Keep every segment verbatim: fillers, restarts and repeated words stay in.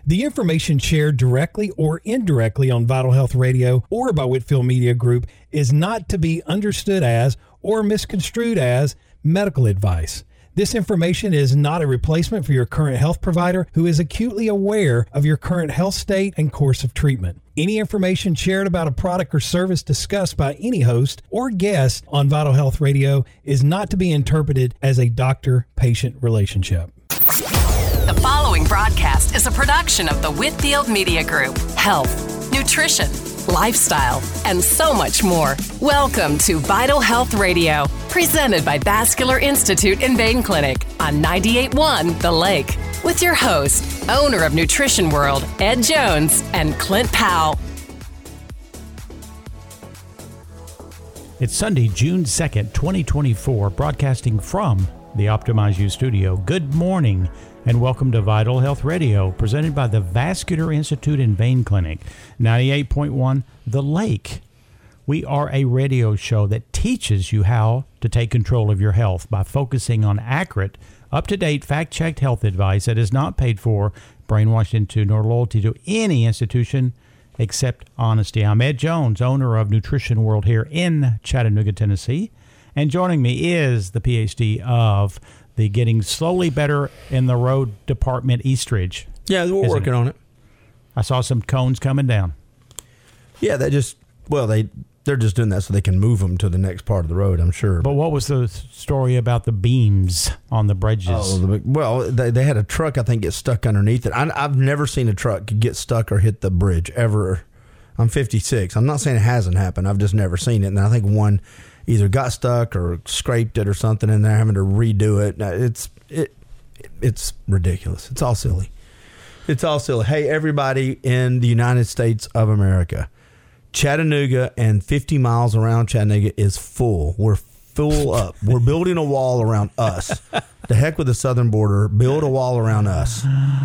The information shared directly or indirectly on Vital Health Radio or by Whitfield Media Group is not to be understood as or misconstrued as medical advice. This information is not a replacement for your current health provider who is acutely aware of your current health state and course of treatment. Any information shared about a product or service discussed by any host or guest on Vital Health Radio is not to be interpreted as a doctor-patient relationship. The following broadcast is a production of the Whitfield Media Group. Health, nutrition, lifestyle, and so much more. Welcome to Vital Health Radio, presented by Vascular Institute and Vein Clinic on ninety-eight point one The Lake, with your host, owner of Nutrition World, Ed Jones, and Clint Powell. It's Sunday, June second, twenty twenty-four, broadcasting from the Optimize You studio. Good morning and welcome to Vital Health Radio, presented by the Vascular Institute and Vein Clinic, ninety-eight point one The Lake. We are a radio show that teaches you how to take control of your health by focusing on accurate, up-to-date, fact-checked health advice that is not paid for, brainwashed into, nor loyalty to any institution except honesty. I'm Ed Jones, owner of Nutrition World here in Chattanooga, Tennessee. And joining me is the P H D of the Getting Slowly Better in the Road Department, Eastridge. Yeah, we're Isn't working it? on it. I saw some cones coming down. Yeah, they just, well, they, they're just doing that so they can move them to the next part of the road, I'm sure. But what was the story about the beams on the bridges? Oh, the, well, they, they had a truck, I think, get stuck underneath it. I, I've never seen a truck get stuck or hit the bridge, ever. I'm fifty-six. I'm not saying it hasn't happened. I've just never seen it. And I think one either got stuck or scraped it or something, and they're having to redo it. It's it, it's ridiculous. It's all silly. It's all silly. Hey, everybody in the United States of America, Chattanooga and fifty miles around Chattanooga is full. We're full up. We're building a wall around us. The heck with the southern border. Build a wall around us.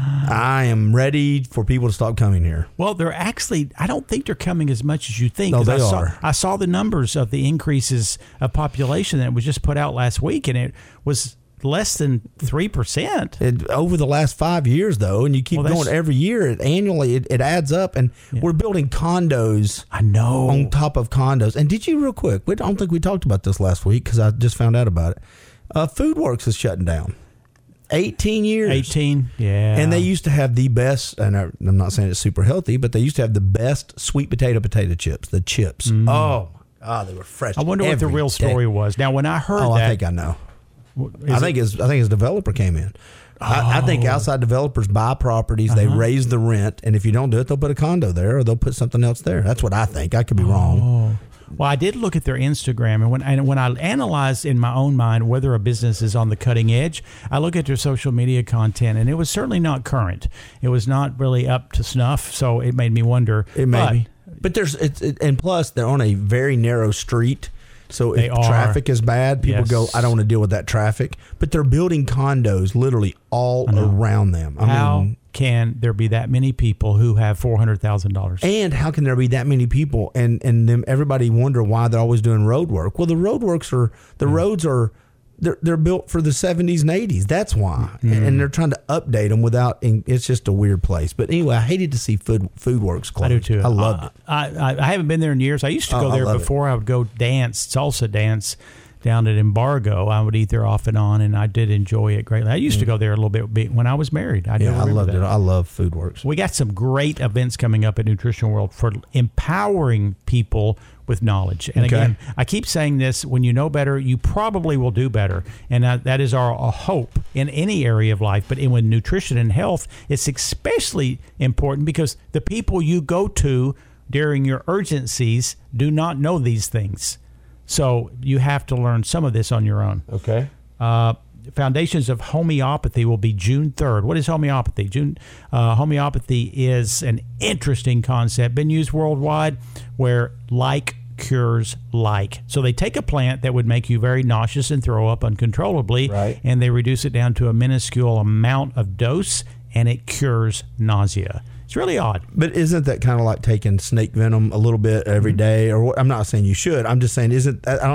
I am ready for people to stop coming here. Well, they're actually, I don't think they're coming as much as you think. No, they I saw, are. I saw the numbers of the increases of population that was just put out last week, and it was less than three percent. It, over the last five years, though, and you keep Well, going every year, it, annually, it, it adds up, and Yeah. we're building condos I know. on top of condos. And did you, real quick, we, I don't think we talked about this last week because I just found out about it. Uh, FoodWorks is shutting down. eighteen years. eighteen, yeah. And they used to have the best, and I, I'm not saying it's super healthy, but they used to have the best sweet potato potato chips, the chips. Mm. Oh, God, they were fresh. I wonder what the every real story day. was. Now, when I heard Oh, that. I think I know. is I think it- his I think his developer came in. I, I think outside developers buy properties, Uh-huh. they raise the rent, and if you don't do it, they'll put a condo there or they'll put something else there. That's what I think. I could be wrong. Oh. Well, I did look at their Instagram, and when and when I analyzed in my own mind whether a business is on the cutting edge, I look at their social media content, and it was certainly not current. It was not really up to snuff, so it made me wonder. It may but be. But there's it's it, and plus they're on a very narrow street. So They if are. traffic is bad, people Yes. go, I don't want to deal with that traffic. But they're building condos literally all around them. I how mean, can there be that many people who have four hundred thousand dollars? and how can there be that many people and and them everybody wonder why they're always doing road work? Well, the road works are the Mm. roads are they're they're built for the seventies and eighties. That's why, Mm. and they're trying to update them without. And it's just a weird place. But anyway, I hated to see food FoodWorks close. I do too. I loved uh, it. I, I I haven't been there in years. I used to Oh, go I there love it. before. I would go dance, salsa dance down at Embargo. I would eat there off and on, and I did enjoy it greatly. I used to go there a little bit be- when I was married. I do Mm. Yeah, I remember loved that. it. I love FoodWorks. We got some great events coming up at Nutrition World for empowering people with knowledge. And Okay. again, I keep saying this, when you know better, you probably will do better. And that, that is our, our hope in any area of life. But in with nutrition and health, it's especially important because the people you go to during your urgencies do not know these things. So you have to learn some of this on your own. Okay. Uh, Foundations of Homeopathy will be June third. What is homeopathy? June uh, homeopathy is an interesting concept, been used worldwide, where like cures like. So they take a plant that would make you very nauseous and throw up uncontrollably, Right. and they reduce it down to a minuscule amount of dose, and it cures nausea. It's really odd. But isn't that kind of like taking snake venom a little bit every day? Or what, I'm not saying you should. I'm just saying, isn't I don't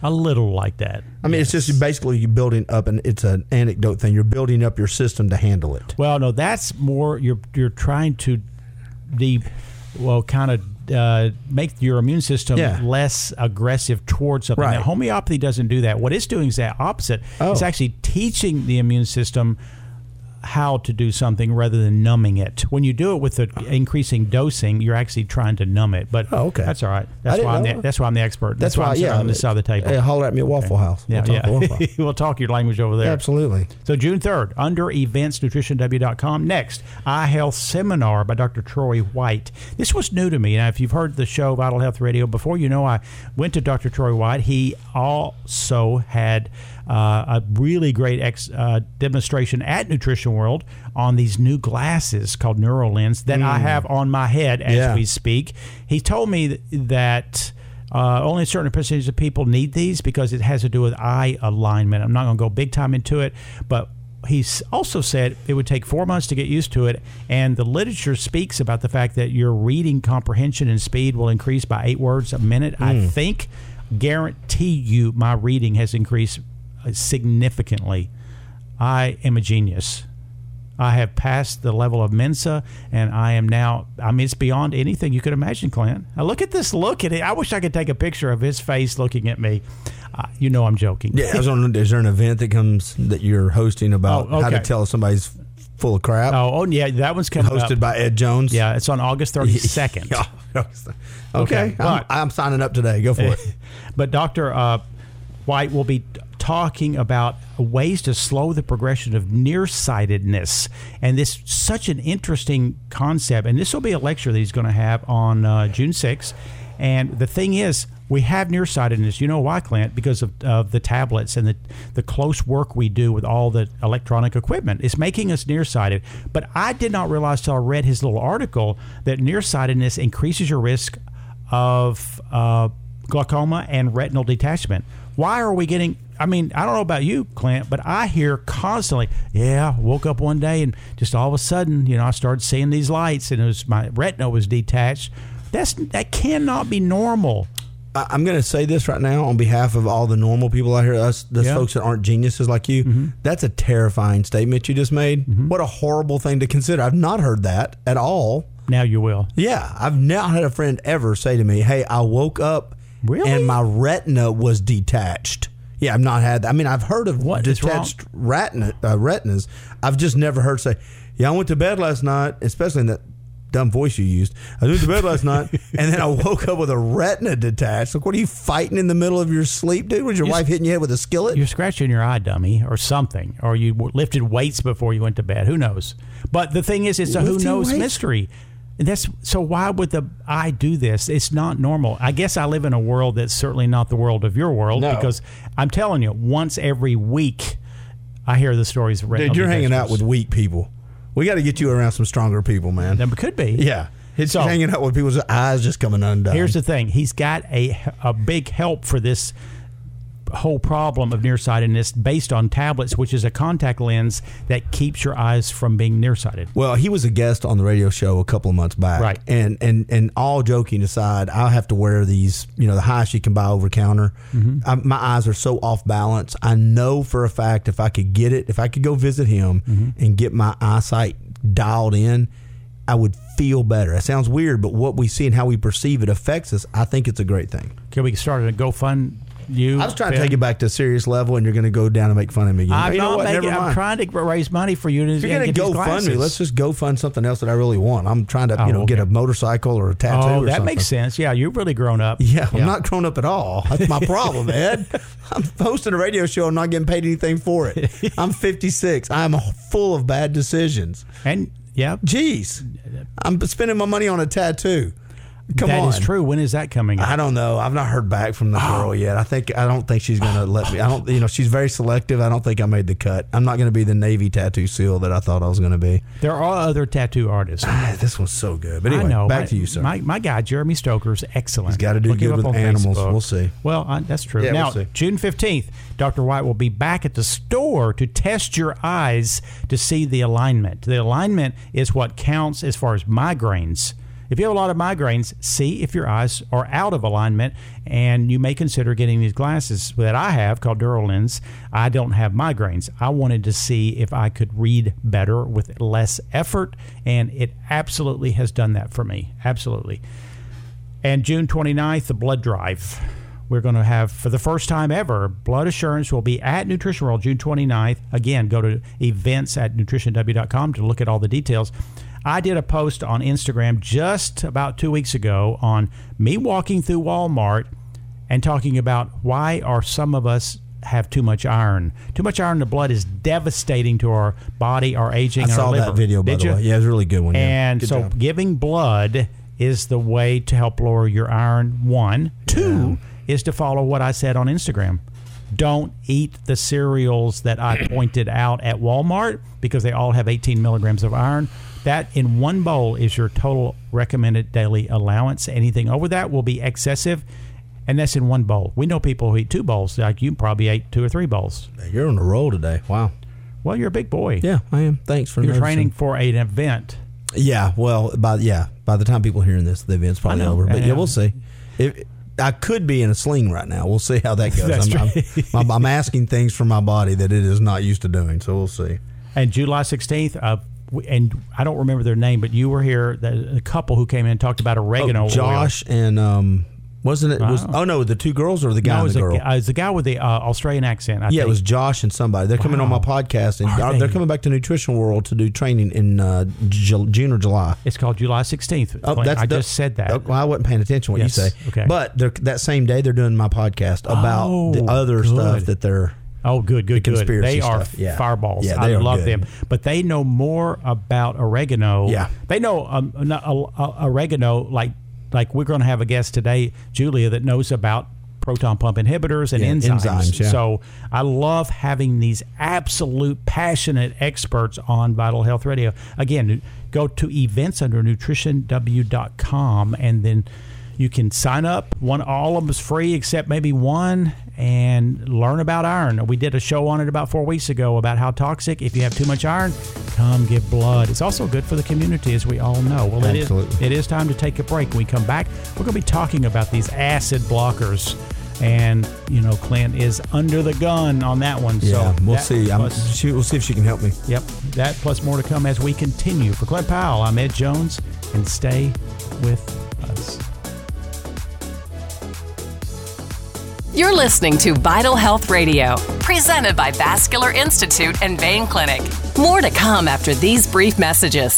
A little like that. I mean, yes. it's just basically you building up, and it's an anecdote thing. You're building up your system to handle it. Well, no, that's more you're you're trying to de well kind of uh, make your immune system Yeah. less aggressive towards something. Right. Now, homeopathy doesn't do that. What it's doing is that opposite. Oh. It's actually teaching the immune system how to do something rather than numbing it. When you do it with the increasing dosing, you're actually trying to numb it. But Oh, okay. that's all right. I That's didn't why I'm know. the, that's why I'm the expert. That's, why why, I'm sitting yeah. on this side of the table. Hey, holler at me at Waffle House. Yeah, We'll yeah. talk Waffle House. We'll talk your language over there. Absolutely. So June third, under events nutrition w dot com. Next, Eye Health Seminar by Doctor Troy White. This was new to me. Now, if you've heard the show Vital Health Radio before, you know I went to Doctor Troy White. He also had uh, a really great ex, uh, demonstration at Nutrition World on these new glasses called NeuroLens that I have on my head as Yeah. we speak. He told me th- that Uh, only a certain percentage of people need these because it has to do with eye alignment. I'm not going to go big time into it, but he's also said it would take four months to get used to it, and the literature speaks about the fact that your reading comprehension and speed will increase by eight words a minute. I think, guarantee you, my reading has increased significantly. I am a genius. I have passed the level of Mensa, and I am now, I mean, it's beyond anything you could imagine, Clint. Now, look at this look at it. I wish I could take a picture of his face looking at me. Uh, you know I'm joking. Yeah, I was wondering, is there an event that comes that you're hosting about Oh, how to okay. tell somebody's full of crap? Oh, oh, yeah, that one's coming Hosted up. by Ed Jones? Yeah, it's on August thirty-second. Yeah. Okay, Okay, I'm, but- I'm signing up today. Go for it. But Doctor Uh, White will be talking about ways to slow the progression of nearsightedness. And this is such an interesting concept. And this will be a lecture that he's going to have on uh, June sixth. And the thing is, we have nearsightedness. You know why, Clint? Because of, of the tablets and the, the close work we do with all the electronic equipment. It's making us nearsighted. But I did not realize till I read his little article that nearsightedness increases your risk of uh, glaucoma and retinal detachment. Why are we getting... I mean, I don't know about you, Clint, but I hear constantly, yeah, woke up one day and just all of a sudden, you know, I started seeing these lights and it was my retina was detached. That's That cannot be normal. I, I'm going to say this right now on behalf of all the normal people out here, us, those Yeah. folks that aren't geniuses like you. Mm-hmm. That's a terrifying statement you just made. Mm-hmm. What a horrible thing to consider. I've not heard that at all. Now you will. Yeah, I've not had a friend ever say to me, hey, I woke up Really? and my retina was detached. Yeah, I've not had that. I mean, I've heard of What is detached retina, uh, retinas. I've just never heard say, yeah, I went to bed last night, especially in that dumb voice you used. I went to bed last night, and then I woke up with a retina detached. Like, what are you fighting in the middle of your sleep, dude? Was your You're- wife hitting your head with a skillet? You're scratching your eye, dummy, or something. Or you w- lifted weights before you went to bed. Who knows? But the thing is, it's a who Lifting knows weights? mystery. And that's so why would the eye do this? It's not normal. I guess I live in a world that's certainly not the world of your world No. because I'm telling you, once every week I hear the stories of retinal Dude, you're hanging out detachments. with weak people. We got to get you around some stronger people, man. Them could be. Yeah. It's So- hanging out with people's eyes just coming undone. Here's the thing. He's got a, a big help for this whole problem of nearsightedness based on tablets, which is a contact lens that keeps your eyes from being nearsighted. Well, he was a guest on the radio show a couple of months back. Right. And and and all joking aside, I have to wear these, you know, the highest you can buy over counter. Mm-hmm. I, my eyes are so off balance. I know for a fact if I could get it, if I could go visit him Mm-hmm. and get my eyesight dialed in, I would feel better. It sounds weird, but what we see and how we perceive it affects us. I think it's a great thing. Can we start a GoFund you? I was trying to Phil? take it back to a serious level, and you're going to go down and make fun of me again. I'm you know not what? making. Never I'm mind. trying to raise money for you to If you're going get to go these fund glasses. me, let's just go fund something else that I really want. I'm trying to, Oh, you know, get okay. a motorcycle or a tattoo Oh, or that something. makes sense. Yeah, you've really grown up. Yeah, I'm not grown up at all. That's my problem, Ed. I'm hosting a radio show. I'm not getting paid anything for it. I'm fifty-six. I'm full of bad decisions. And yeah, Jeez, I'm spending my money on a tattoo. Come that on. is true. When is that coming up? I don't know. I've not heard back from the girl yet. I think I don't think she's going to let me. I don't. You know, she's very selective. I don't think I made the cut. I'm not going to be the Navy tattoo seal that I thought I was going to be. There are other tattoo artists. Ah, this one's so good. But anyway, I know. back my, to you, sir. My, my guy, Jeremy Stoker's excellent. He's gotta do Look him good up with on animals. Facebook. We'll see. Well, I, that's true. Yeah, now, we'll see. June fifteenth, Doctor White will be back at the store to test your eyes to see the alignment. The alignment is what counts as far as migraines. if you have a lot of migraines, see if your eyes are out of alignment, and you may consider getting these glasses that I have called Duralens. I don't have migraines. I wanted to see if I could read better with less effort, and it absolutely has done that for me. Absolutely. And June twenty-ninth, the blood drive. We're going to have, for the first time ever, Blood Assurance will be at Nutrition World June twenty-ninth. Again, go to events at nutrition w dot com to look at all the details. I did a post on Instagram just about two weeks ago on me walking through Walmart and talking about why are some of us have too much iron. Too much iron in the blood is devastating to our body, our aging, I our saw liver. that video, by Did the you? way. Yeah, it was a really good one. Yeah. And Good so job. giving blood is the way to help lower your iron, one. Two is to follow what I said on Instagram. Don't eat the cereals that I pointed out at Walmart because they all have eighteen milligrams of iron. That in one bowl is your total recommended daily allowance. Anything over that will be excessive, and that's in one bowl. We know people who eat two bowls. Like you probably ate two or three bowls. You're on the roll today. Wow. Well, you're a big boy. Yeah, I am. Thanks for You're noticing. training for an event. Yeah, well, by yeah, by the time people are hearing this, the event's probably I know, over. But I yeah, know. we'll see. If I could be in a sling right now, we'll see how that goes. That's I'm, right. I'm, I'm asking things from my body that it is not used to doing, so we'll see. And July sixteenth, uh, w- and I don't remember their name, but you were here. The, the couple who came in and talked about oregano Oh, Josh oil. and um, wasn't it? Was, Wow. oh no, the two girls or the guy No, it and was the a, girl? uh, it was the guy with the uh, Australian accent. I yeah, think. it was Josh and somebody. They're coming on my Wow. podcast, and Are they're they? coming back to Nutrition World to do training in uh, Ju- June or July. It's called July sixteenth. Oh, that's I the- just said that. Oh, well, I wasn't paying attention to what Yes, you say. okay. But they're, that same day, they're doing my podcast about Oh, the other good. stuff that they're. Oh, good, good, The good. conspiracy They are stuff, yeah. fireballs. Yeah, I they are love good. them. But they know more about oregano. Yeah. They know um, not- uh, uh, oregano like like we're going to have a guest today, Julia, that knows about proton pump inhibitors and Yeah, enzymes. enzymes, yeah. So I love having these absolute passionate experts on Vital Health Radio. Again, go to events under nutrition w dot com and then you can sign up. One, all of them is free except maybe one, and learn about iron. We did a show on it about four weeks ago about how toxic. If you have too much iron, come give blood. It's also good for the community, as we all know. Well, it is, Absolutely. it is time to take a break. When we come back, we're going to be talking about these acid blockers. And, you know, Clint is under the gun on that one. Yeah, so we'll that see. I'm, plus- she, we'll see if she can help me. Yep, that plus more to come as we continue. For Clint Powell, I'm Ed Jones, and stay with us. You're listening to Vital Health Radio, presented by Vascular Institute and Vein Clinic. More to come after these brief messages.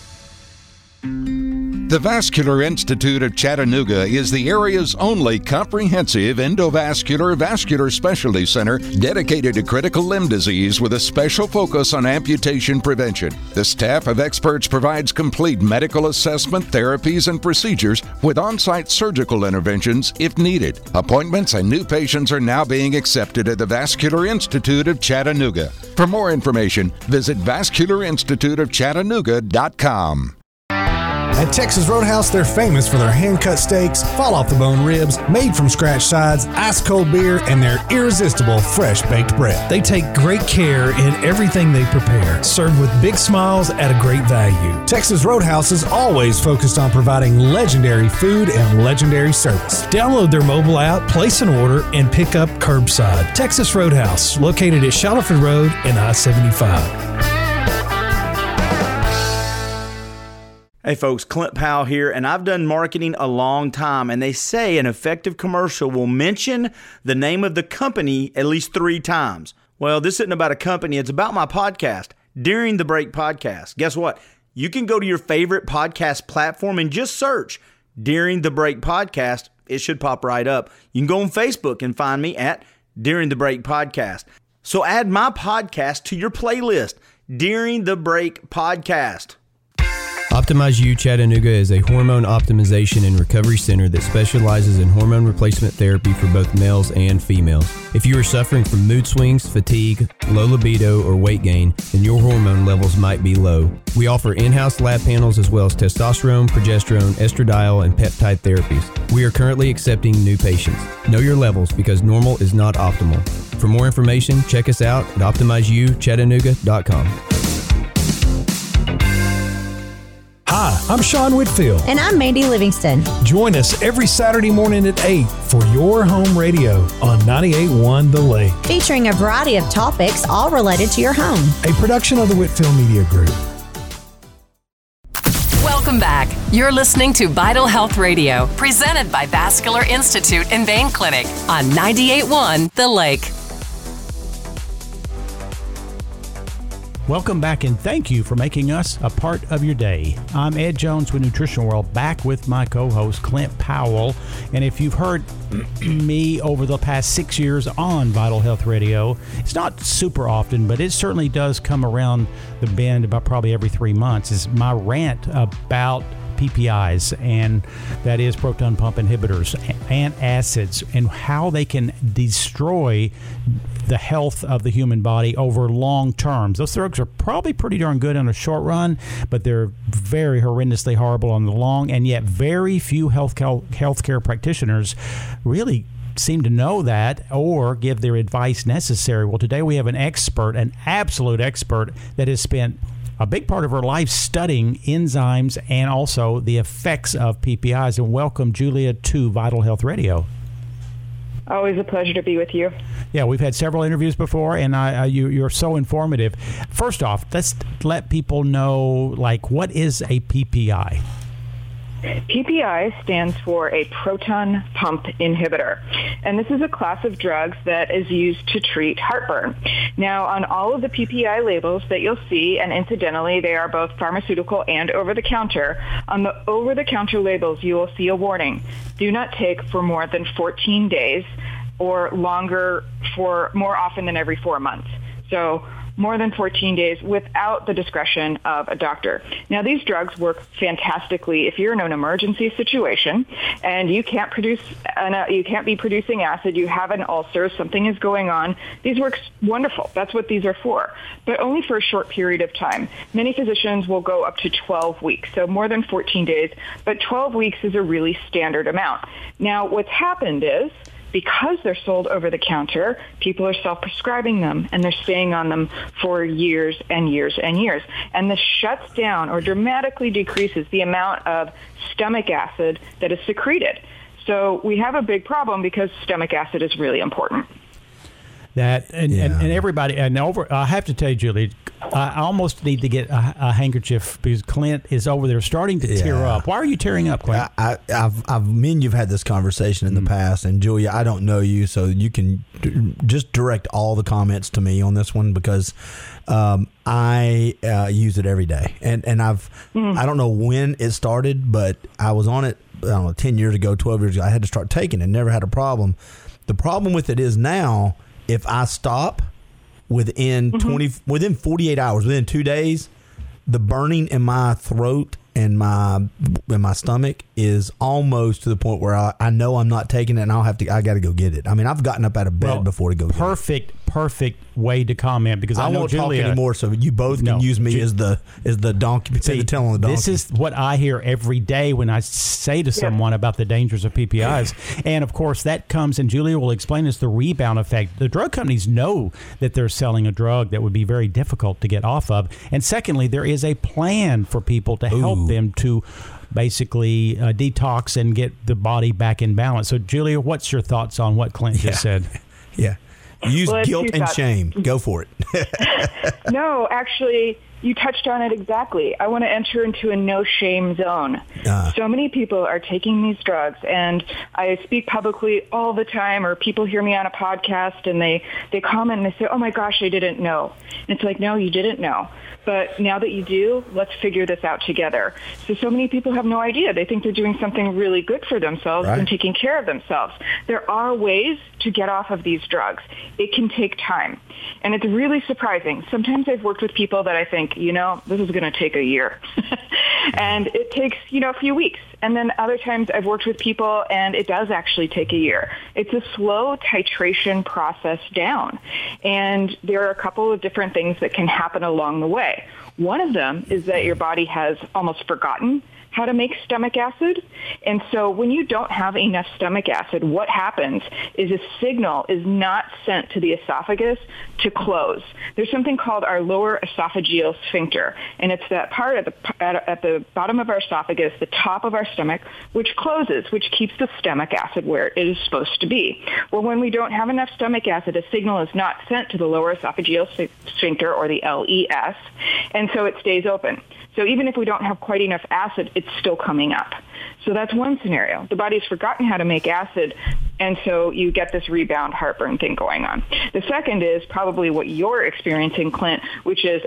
The Vascular Institute of Chattanooga is the area's only comprehensive endovascular vascular specialty center dedicated to critical limb disease with a special focus on amputation prevention. The staff of experts provides complete medical assessment, therapies, and procedures with on-site surgical interventions if needed. Appointments and new patients are now being accepted at the Vascular Institute of Chattanooga. For more information, visit vascular institute of chattanooga dot com. At Texas Roadhouse, they're famous for their hand-cut steaks, fall-off-the-bone ribs, made-from-scratch sides, ice-cold beer, and their irresistible fresh-baked bread. They take great care in everything they prepare, served with big smiles at a great value. Texas Roadhouse is always focused on providing legendary food and legendary service. Download their mobile app, place an order, and pick up curbside. Texas Roadhouse, located at Shuttleford Road and I seventy-five. Hey folks, Clint Powell here, and I've done marketing a long time, and they say an effective commercial will mention the name of the company at least three times. Well, this isn't about a company, it's about my podcast, During the Break Podcast. Guess what? You can go to your favorite podcast platform and just search During the Break Podcast. It should pop right up. You can go on Facebook and find me at During the Break Podcast. So add my podcast to your playlist, During the Break Podcast. Optimize U Chattanooga is a hormone optimization and recovery center that specializes in hormone replacement therapy for both males and females. If you are suffering from mood swings, fatigue, low libido, or weight gain, then your hormone levels might be low. We offer in-house lab panels as well as testosterone, progesterone, estradiol, and peptide therapies. We are currently accepting new patients. Know your levels because normal is not optimal. For more information, check us out at optimize u chattanooga dot com. Hi, I'm Sean Whitfield. And I'm Mandy Livingston. Join us every Saturday morning at eight for Your Home Radio on ninety-eight point one The Lake. Featuring a variety of topics all related to your home. A production of the Whitfield Media Group. Welcome back. You're listening to Vital Health Radio, presented by Vascular Institute and Vein Clinic on ninety-eight point one The Lake. Welcome back, and thank you for making us a part of your day. I'm Ed Jones with Nutrition World, back with my co-host Clint Powell. And if you've heard me over the past six years on Vital Health Radio, it's not super often, but it certainly does come around the bend about probably every three months, is my rant about P P Is, and that is proton pump inhibitors and acids, and how they can destroy the health of the human body over long terms. Those drugs are probably pretty darn good on a short run, but they're very horrendously horrible on the long, and yet very few health healthcare practitioners really seem to know that or give their advice necessary. Well, today we have an expert, an absolute expert, that has spent a big part of her life studying enzymes and also the effects of P P Is. And welcome, Julia, to Vital Health Radio. Always a pleasure to be with you. Yeah, we've had several interviews before, and I, uh, you, you're so informative. First off, let's let people know, like, what is a P P I? P P I stands for a proton pump inhibitor, and this is a class of drugs that is used to treat heartburn. Now, on all of the P P I labels that you'll see, and incidentally, they are both pharmaceutical and over-the-counter, on the over-the-counter labels, you will see a warning: do not take for more than fourteen days or longer for more often than every four months. So more than fourteen days without the discretion of a doctor. Now, these drugs work fantastically if you're in an emergency situation and you can't produce, an, you can't be producing acid, you have an ulcer, something is going on. These work wonderful. That's what these are for, but only for a short period of time. Many physicians will go up to twelve weeks, so more than fourteen days, but twelve weeks is a really standard amount. Now, what's happened is, because they're sold over the counter, people are self-prescribing them, and they're staying on them for years and years and years. And this shuts down or dramatically decreases the amount of stomach acid that is secreted. So we have a big problem because stomach acid is really important. That and, Yeah. and, and everybody and over. I have to tell you, Julie, I almost need to get a, a handkerchief because Clint is over there starting to tear Yeah. up. Why are you tearing up, Clint? I, I, I've, I've, me and you've had this conversation in the past, and Julia, I don't know you, so you can d- just direct all the comments to me on this one because um, I uh, use it every day, and and I've mm. I don't know when it started, but I was on it, I don't know, ten years ago, twelve years ago. I had to start taking it, never had a problem. The problem with it is now, if I stop within mm-hmm. twenty, within forty-eight hours, within two days, the burning in my throat and my in my stomach is almost to the point where I, I know I'm not taking it, and I'll have to. I got to go get it. I mean, I've gotten up out of bed well, before to go. Perfect, get it. perfect way to comment because I, I know won't Julia, talk anymore. So you both can no, use me Ju- as the as the donkey. Say the tail on the donkey. This is what I hear every day when I say to someone yeah. about the dangers of P P Is, and of course that comes, and Julia will explain this, the rebound effect. The drug companies know that they're selling a drug that would be very difficult to get off of, and secondly, there is a plan for people to help Ooh. them to basically uh, detox and get the body back in balance. So, Julia, what's your thoughts on what Clint yeah. just said? Yeah. Use well, guilt and thoughts. shame. Go for it. No, actually, you touched on it exactly. I want to enter into a no-shame zone. Uh. So many people are taking these drugs, and I speak publicly all the time, or people hear me on a podcast, and they, they comment and they say, oh, my gosh, I didn't know. And it's like, no, you didn't know. But now that you do, let's figure this out together. So, so many people have no idea. They think they're doing something really good for themselves right. and taking care of themselves. There are ways to get off of these drugs. It can take time. And it's really surprising. Sometimes I've worked with people that I think, you know, this is going to take a year. And it takes, you know, a few weeks. And then other times I've worked with people and it does actually take a year. It's a slow titration process down. And there are a couple of different things that can happen along the way. One of them is that your body has almost forgotten how to make stomach acid. And so when you don't have enough stomach acid, what happens is a signal is not sent to the esophagus to close. There's something called our lower esophageal sphincter, and it's that part at the, at, at the the bottom of our esophagus, the top of our stomach, which closes, which keeps the stomach acid where it is supposed to be. Well, when we don't have enough stomach acid, a signal is not sent to the lower esophageal sphincter, or the L E S, and so it stays open. So even if we don't have quite enough acid, it's still coming up. So that's one scenario. The body's forgotten how to make acid, and so you get this rebound heartburn thing going on. The second is probably what you're experiencing, Clint, which is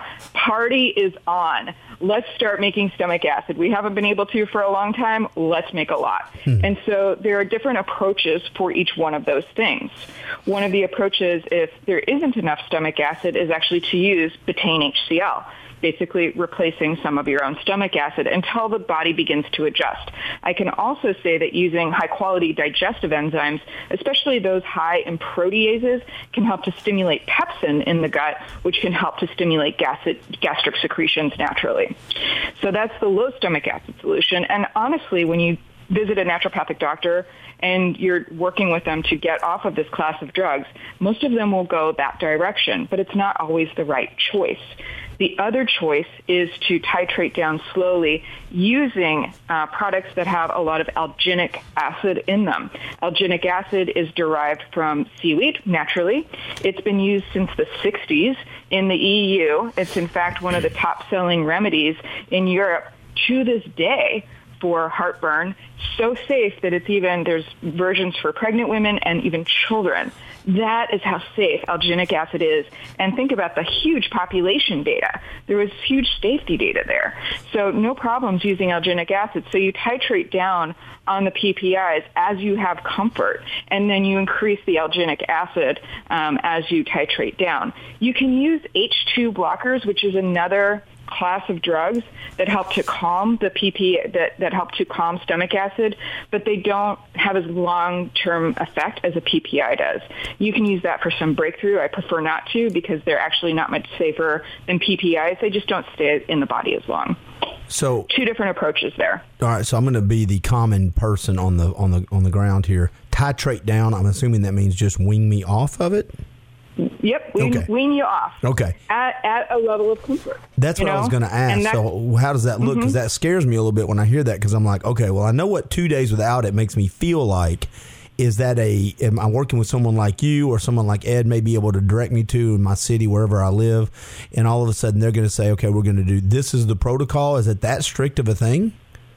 party is on. Let's start making stomach acid. We haven't been able to for a long time. Let's make a lot. Hmm. And so there are different approaches for each one of those things. One of the approaches, if there isn't enough stomach acid, is actually to use betaine H C L. Basically replacing some of your own stomach acid until the body begins to adjust. I can also say that using high-quality digestive enzymes, especially those high in proteases, can help to stimulate pepsin in the gut, which can help to stimulate gas- gastric secretions naturally. So that's the low stomach acid solution. And honestly, when you visit a naturopathic doctor and you're working with them to get off of this class of drugs, most of them will go that direction, but it's not always the right choice. The other choice is to titrate down slowly using uh, products that have a lot of alginic acid in them. Alginic acid is derived from seaweed, naturally. It's been used since the sixties in the E U. It's, in fact, one of the top-selling remedies in Europe to this day for heartburn, so safe that it's even, there's versions for pregnant women and even children. That is how safe alginic acid is. And think about the huge population data. There was huge safety data there. So no problems using alginic acid. So you titrate down on the P P Is as you have comfort, and then you increase the alginic acid um, as you titrate down. You can use H two blockers, which is another class of drugs that help to calm the P P, that, that help to calm stomach acid, but they don't have as long-term effect as a P P I does. You can use that for some breakthrough. I prefer not to because they're actually not much safer than P P Is. They just don't stay in the body as long. So two different approaches there. All right, so I'm going to be the common person on the on the on the ground here. Titrate down. I'm assuming that means just wean me off of it. Yep, wean, okay. wean you off. Okay. At, at a level of comfort. That's what know? I was going to ask. That, so how does that look? Because mm-hmm. that scares me a little bit when I hear that, because I'm like, okay, well, I know what two days without it makes me feel like. Is that a, am I working with someone like you or someone like Ed may be able to direct me to in my city, wherever I live, and all of a sudden they're going to say, okay, we're going to do, this is the protocol. Is it that strict of a thing?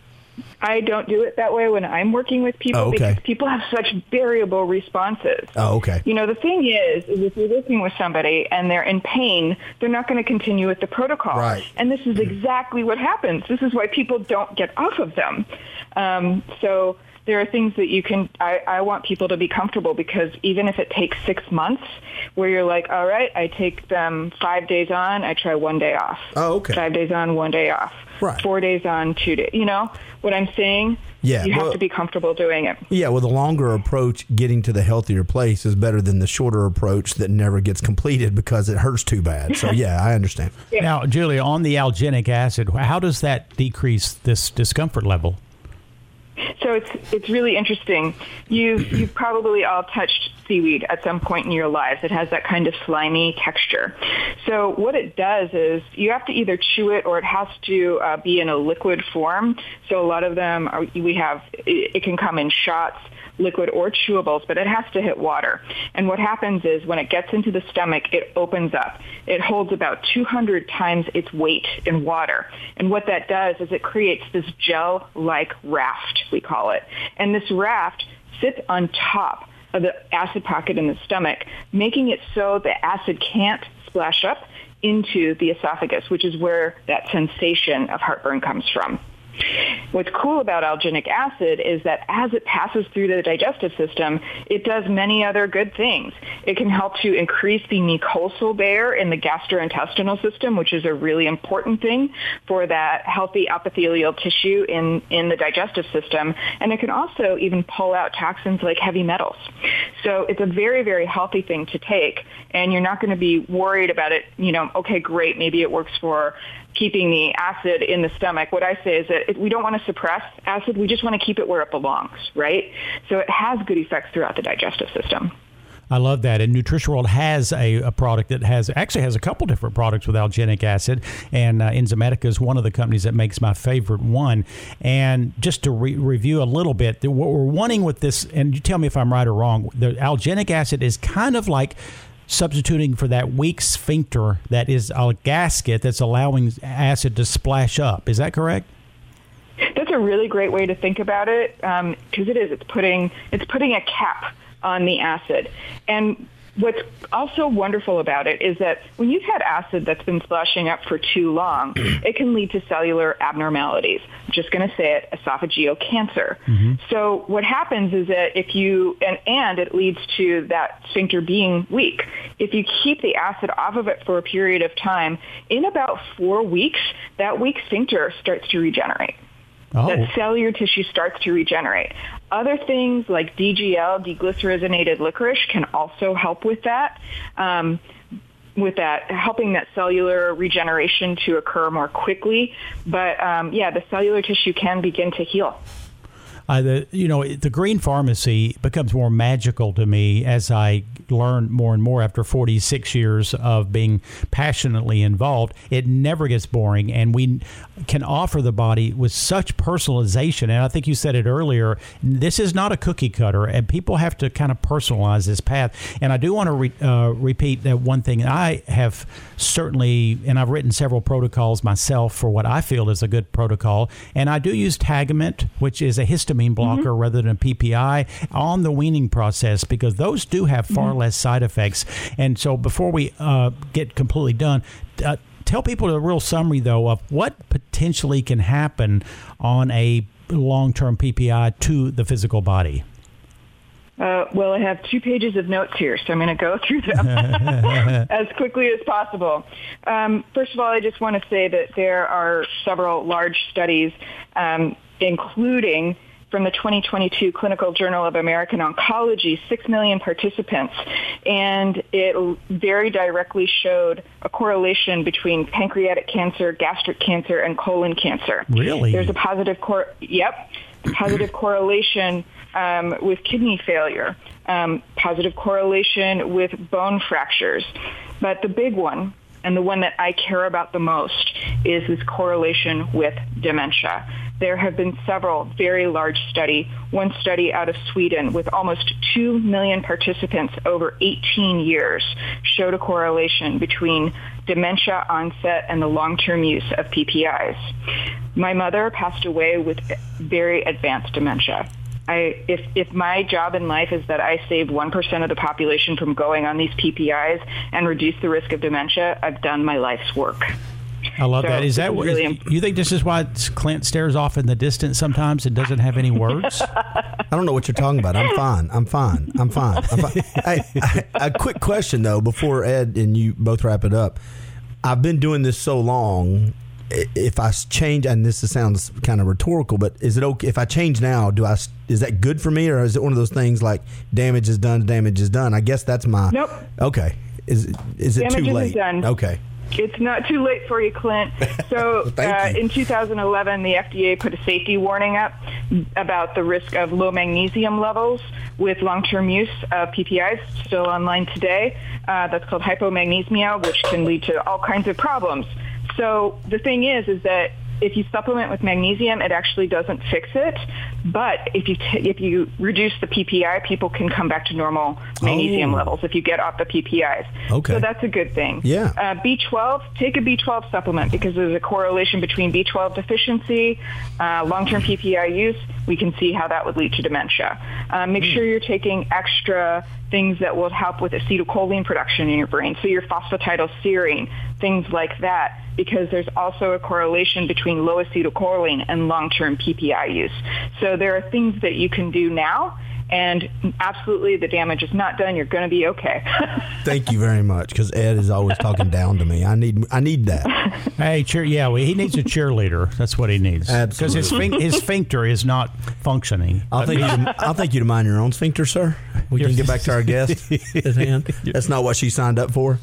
I don't do it that way when I'm working with people oh, okay. because people have such variable responses. Oh, okay. You know, the thing is, is if you're working with somebody and they're in pain, they're not going to continue with the protocol. Right. And this is exactly what happens. This is why people don't get off of them. Um, so there are things that you can, I, I want people to be comfortable, because even if it takes six months where you're like, all right, I take them five days on, I try one day off. Oh, okay. Five days on, one day off. Right. Four days on, two days. You know what I'm saying? Yeah. You well, have to be comfortable doing it. Yeah, well, the longer approach getting to the healthier place is better than the shorter approach that never gets completed because it hurts too bad. So, yeah, I understand. Yeah. Now, Julia, on the alginic acid, how does that decrease this discomfort level? So it's it's really interesting. You've, you've probably all touched seaweed at some point in your lives. It has that kind of slimy texture. So what it does is you have to either chew it or it has to uh, be in a liquid form. So a lot of them, are, we have, it, it can come in shots, liquid or chewables, but it has to hit water. And what happens is when it gets into the stomach, it opens up. It holds about two hundred times its weight in water. And what that does is it creates this gel-like raft, we call it. And this raft sits on top of the acid pocket in the stomach, making it so the acid can't splash up into the esophagus, which is where that sensation of heartburn comes from. What's cool about alginic acid is that as it passes through the digestive system, it does many other good things. It can help to increase the mucosal layer in the gastrointestinal system, which is a really important thing for that healthy epithelial tissue in, in the digestive system. And it can also even pull out toxins like heavy metals. So it's a very, very healthy thing to take. And you're not going to be worried about it, you know, okay, great, maybe it works for keeping the acid in the stomach. What I say is that we don't want to suppress acid. We just want to keep it where it belongs, right? So it has good effects throughout the digestive system. I love that. And Nutrition World has a, a product that has actually has a couple different products with alginic acid, and uh, Enzymatica is one of the companies that makes my favorite one. And just to re- review a little bit, what we're wanting with this, and you tell me if I'm right or wrong, the alginic acid is kind of like substituting for that weak sphincter that is a gasket that's allowing acid to splash up. Is that correct? That's a really great way to think about it, because um, it is. It's putting it's putting a cap on the acid. And what's also wonderful about it is that when you've had acid that's been splashing up for too long, it can lead to cellular abnormalities. I'm just going to say it, esophageal cancer. Mm-hmm. So what happens is that if you, and, and it leads to that sphincter being weak. If you keep the acid off of it for a period of time, in about four weeks, that weak sphincter starts to regenerate. Oh. That cellular tissue starts to regenerate. Other things like D G L, deglycerinated licorice, can also help with that, um, with that, helping that cellular regeneration to occur more quickly. But, um, yeah, the cellular tissue can begin to heal. Uh, the you know the green pharmacy becomes more magical to me as I learn more and more after forty-six years of being passionately involved. It never gets boring, and we can offer the body with such personalization. And I think you said it earlier, this is not a cookie cutter, and people have to kind of personalize this path. And I do want to re, uh, repeat that one thing I have certainly, and I've written several protocols myself for what I feel is a good protocol, and I do use Tagamet, which is a histamine blocker mm-hmm. rather than a P P I on the weaning process, because those do have far mm-hmm. less side effects. And so before we uh, get completely done, uh, tell people a real summary, though, of what potentially can happen on a long-term P P I to the physical body. Uh, well, I have two pages of notes here, so I'm going to go through them as quickly as possible. Um, first of all, I just want to say that there are several large studies, um, including from the twenty twenty-two Clinical Journal of American Oncology, six million participants, and it very directly showed a correlation between pancreatic cancer, gastric cancer, and colon cancer. Really? There's a positive cor- yep, positive correlation um, with kidney failure, um, positive correlation with bone fractures. But the big one, and the one that I care about the most, is this correlation with dementia. There have been several very large studies. One study out of Sweden with almost two million participants over eighteen years showed a correlation between dementia onset and the long-term use of P P Is. My mother passed away with very advanced dementia. I, if, if my job in life is that I save one percent of the population from going on these P P Is and reduce the risk of dementia, I've done my life's work. I love so that. Is that what really is, you think this is why Clint stares off in the distance sometimes and doesn't have any words? I don't know what you're talking about. I'm fine. I'm fine. I'm fine. I'm fine. Hey, a quick question, though, before Ed and you both wrap it up. I've been doing this so long. If I change, and this sounds kind of rhetorical, but is it okay if I change now? Do I? Is that good for me, or is it one of those things like damage is done, damage is done? I guess that's my. Nope. Okay. Is is it damage too late? Is done. Okay. It's not too late for you, Clint. So uh, in two thousand eleven, the F D A put a safety warning up about the risk of low magnesium levels with long-term use of P P Is, still online today. Uh, that's called hypomagnesemia, which can lead to all kinds of problems. So the thing is, is that if you supplement with magnesium, it actually doesn't fix it. But if you t- if you reduce the P P I, people can come back to normal magnesium oh. levels if you get off the P P Is. Okay. So that's a good thing. Yeah. Uh, B twelve, take a B twelve supplement because there's a correlation between B twelve deficiency, uh, long-term P P I use. We can see how that would lead to dementia. Uh, make mm. sure you're taking extra things that will help with acetylcholine production in your brain. So your phosphatidylserine, things like that, because there's also a correlation between low acetylcholine and long-term P P I use. So there are things that you can do now, and absolutely the damage is not done. You're going to be okay. Thank you very much, because Ed is always talking down to me. I need I need that. Hey, cheer, yeah, well, he needs a cheerleader. That's what he needs. Absolutely. Because his, his sphincter is not functioning. I'll think, you to, I'll think you to mind your own sphincter, sir. We can get back to our guest at hand. That's not what she signed up for.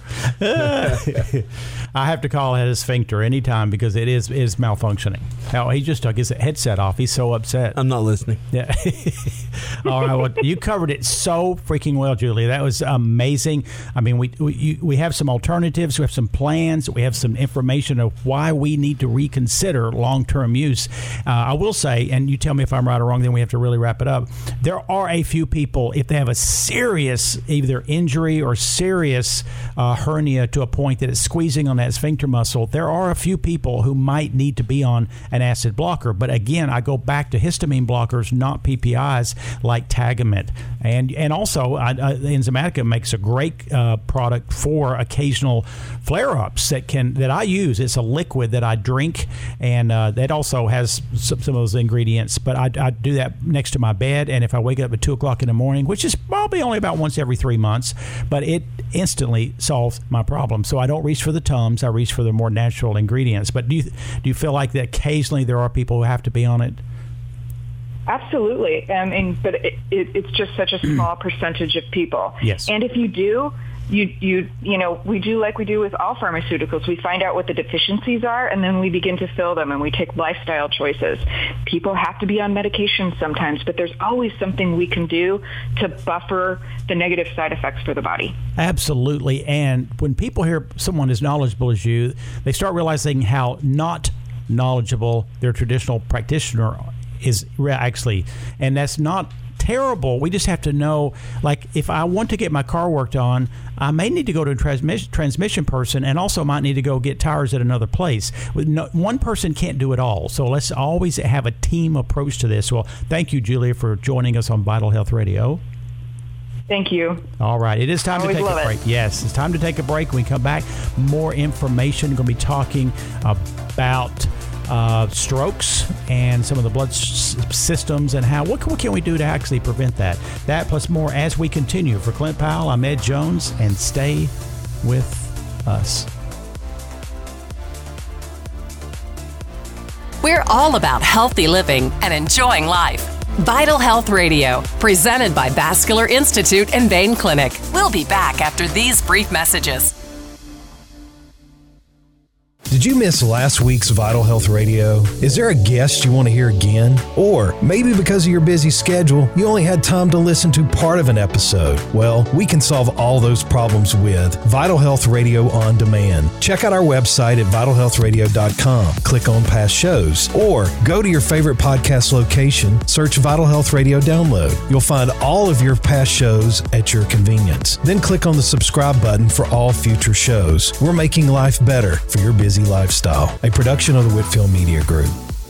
I have to call it a sphincter anytime because it is is malfunctioning. Now, he just took his headset off. He's so upset. I'm not listening. Yeah. All right. Well, you covered it so freaking well, Julie. That was amazing. I mean, we we we have some alternatives. We have some plans. We have some information of why we need to reconsider long-term use. Uh, I will say, and you tell me if I'm right or wrong, then we have to really wrap it up. There are a few people, if they have a serious either injury or serious uh, hernia to a point that it's squeezing on that sphincter muscle, there are a few people who might need to be on an acid blocker. But again, I go back to histamine blockers, not P P Is like Tagamet. And and also, I, I, Enzymatica makes a great uh, product for occasional flare-ups that can that I use. It's a liquid that I drink, and uh, that also has some, some of those ingredients. But I, I do that next to my bed, and if I wake up at two o'clock in the morning, which is probably only about once every three months, but it instantly solves my problem. So I don't reach for the Tums. I reach for the more natural ingredients. But do you, do you feel like that occasionally there are people who have to be on it? Absolutely. I mean, but it, it, it's just such a small percentage of people. Yes. And if you do, you you you know, we do like we do with all pharmaceuticals. We find out what the deficiencies are, and then we begin to fill them, and we take lifestyle choices. People have to be on medication sometimes, but there's always something we can do to buffer the negative side effects for the body. Absolutely. And when people hear someone as knowledgeable as you, they start realizing how not knowledgeable their traditional practitioner is actually, and that's not terrible. We just have to know, like, if I want to get my car worked on, I may need to go to a transmission transmission person, and also might need to go get tires at another place. With no, one person can't do it all, so let's always have a team approach to this. Well, thank you, Julia, for joining us on Vital Health Radio. Thank you. All right. It is time to Always take a love break. it. Yes, it's time to take a break. When we come back, more information. We're going to be talking about uh, strokes and some of the blood s- systems and how, what can, what can we do to actually prevent that? That plus more as we continue. For Clint Powell, I'm Ed Jones, and stay with us. We're all about healthy living and enjoying life. Vital Health Radio, presented by Vascular Institute and Vein Clinic. We'll be back after these brief messages. Did you miss last week's Vital Health Radio? Is there a guest you want to hear again? Or maybe because of your busy schedule, you only had time to listen to part of an episode? Well, we can solve all those problems with Vital Health Radio On Demand. Check out our website at vital health radio dot com. Click on past shows, or go to your favorite podcast location, search Vital Health Radio Download. You'll find all of your past shows at your convenience. Then click on the subscribe button for all future shows. We're making life better for your busy lifestyle. A production of the Whitfield Media Group.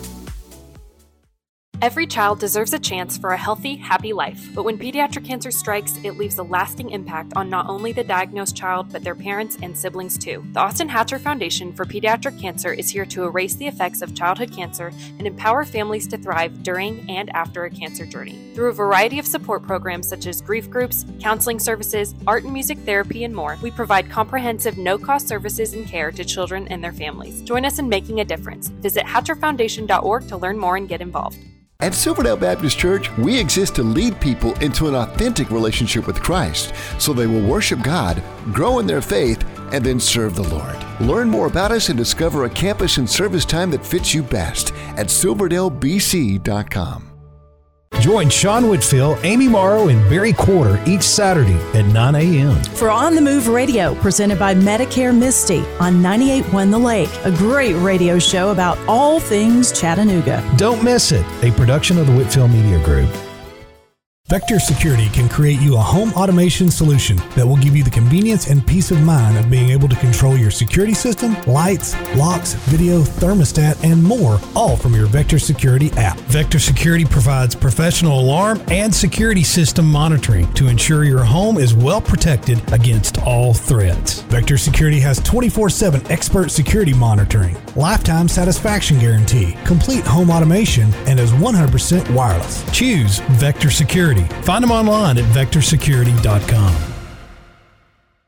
Every child deserves a chance for a healthy, happy life. But when pediatric cancer strikes, it leaves a lasting impact on not only the diagnosed child, but their parents and siblings too. The Austin Hatcher Foundation for Pediatric Cancer is here to erase the effects of childhood cancer and empower families to thrive during and after a cancer journey. Through a variety of support programs such as grief groups, counseling services, art and music therapy, and more, we provide comprehensive, no-cost services and care to children and their families. Join us in making a difference. Visit hatcher foundation dot org to learn more and get involved. At Silverdale Baptist Church, we exist to lead people into an authentic relationship with Christ so they will worship God, grow in their faith, and then serve the Lord. Learn more about us and discover a campus and service time that fits you best at silverdale b c dot com. Join Sean Whitfield, Amy Morrow, and Barry Quarter each Saturday at nine a.m. for On the Move Radio, presented by Medicare Misty on ninety-eight point one The Lake, a great radio show about all things Chattanooga. Don't miss it, a production of the Whitfield Media Group. Vector Security can create you a home automation solution that will give you the convenience and peace of mind of being able to control your security system, lights, locks, video, thermostat, and more, all from your Vector Security app. Vector Security provides professional alarm and security system monitoring to ensure your home is well protected against all threats. Vector Security has twenty-four seven expert security monitoring, lifetime satisfaction guarantee, complete home automation, and is one hundred percent wireless. Choose Vector Security. Find them online at vector security dot com.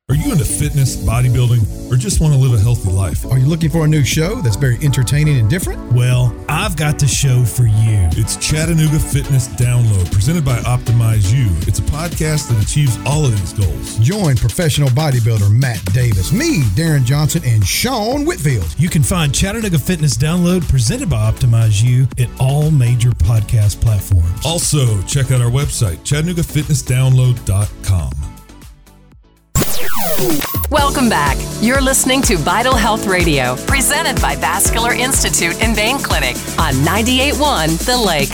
Are you into fitness, bodybuilding, or just want to live a healthy life? Are you looking for a new show that's very entertaining and different? Well, I've got the show for you. It's Chattanooga Fitness Download, presented by Optimize You. It's a podcast that achieves all of these goals. Join professional bodybuilder Matt Davis, me, Darren Johnson, and Sean Whitfield. You can find Chattanooga Fitness Download, presented by Optimize You, at all major podcast platforms. Also, check out our website, chattanooga fitness download dot com. Welcome back. You're listening to Vital Health Radio, presented by Vascular Institute and Vein Clinic on ninety-eight point one The Lake.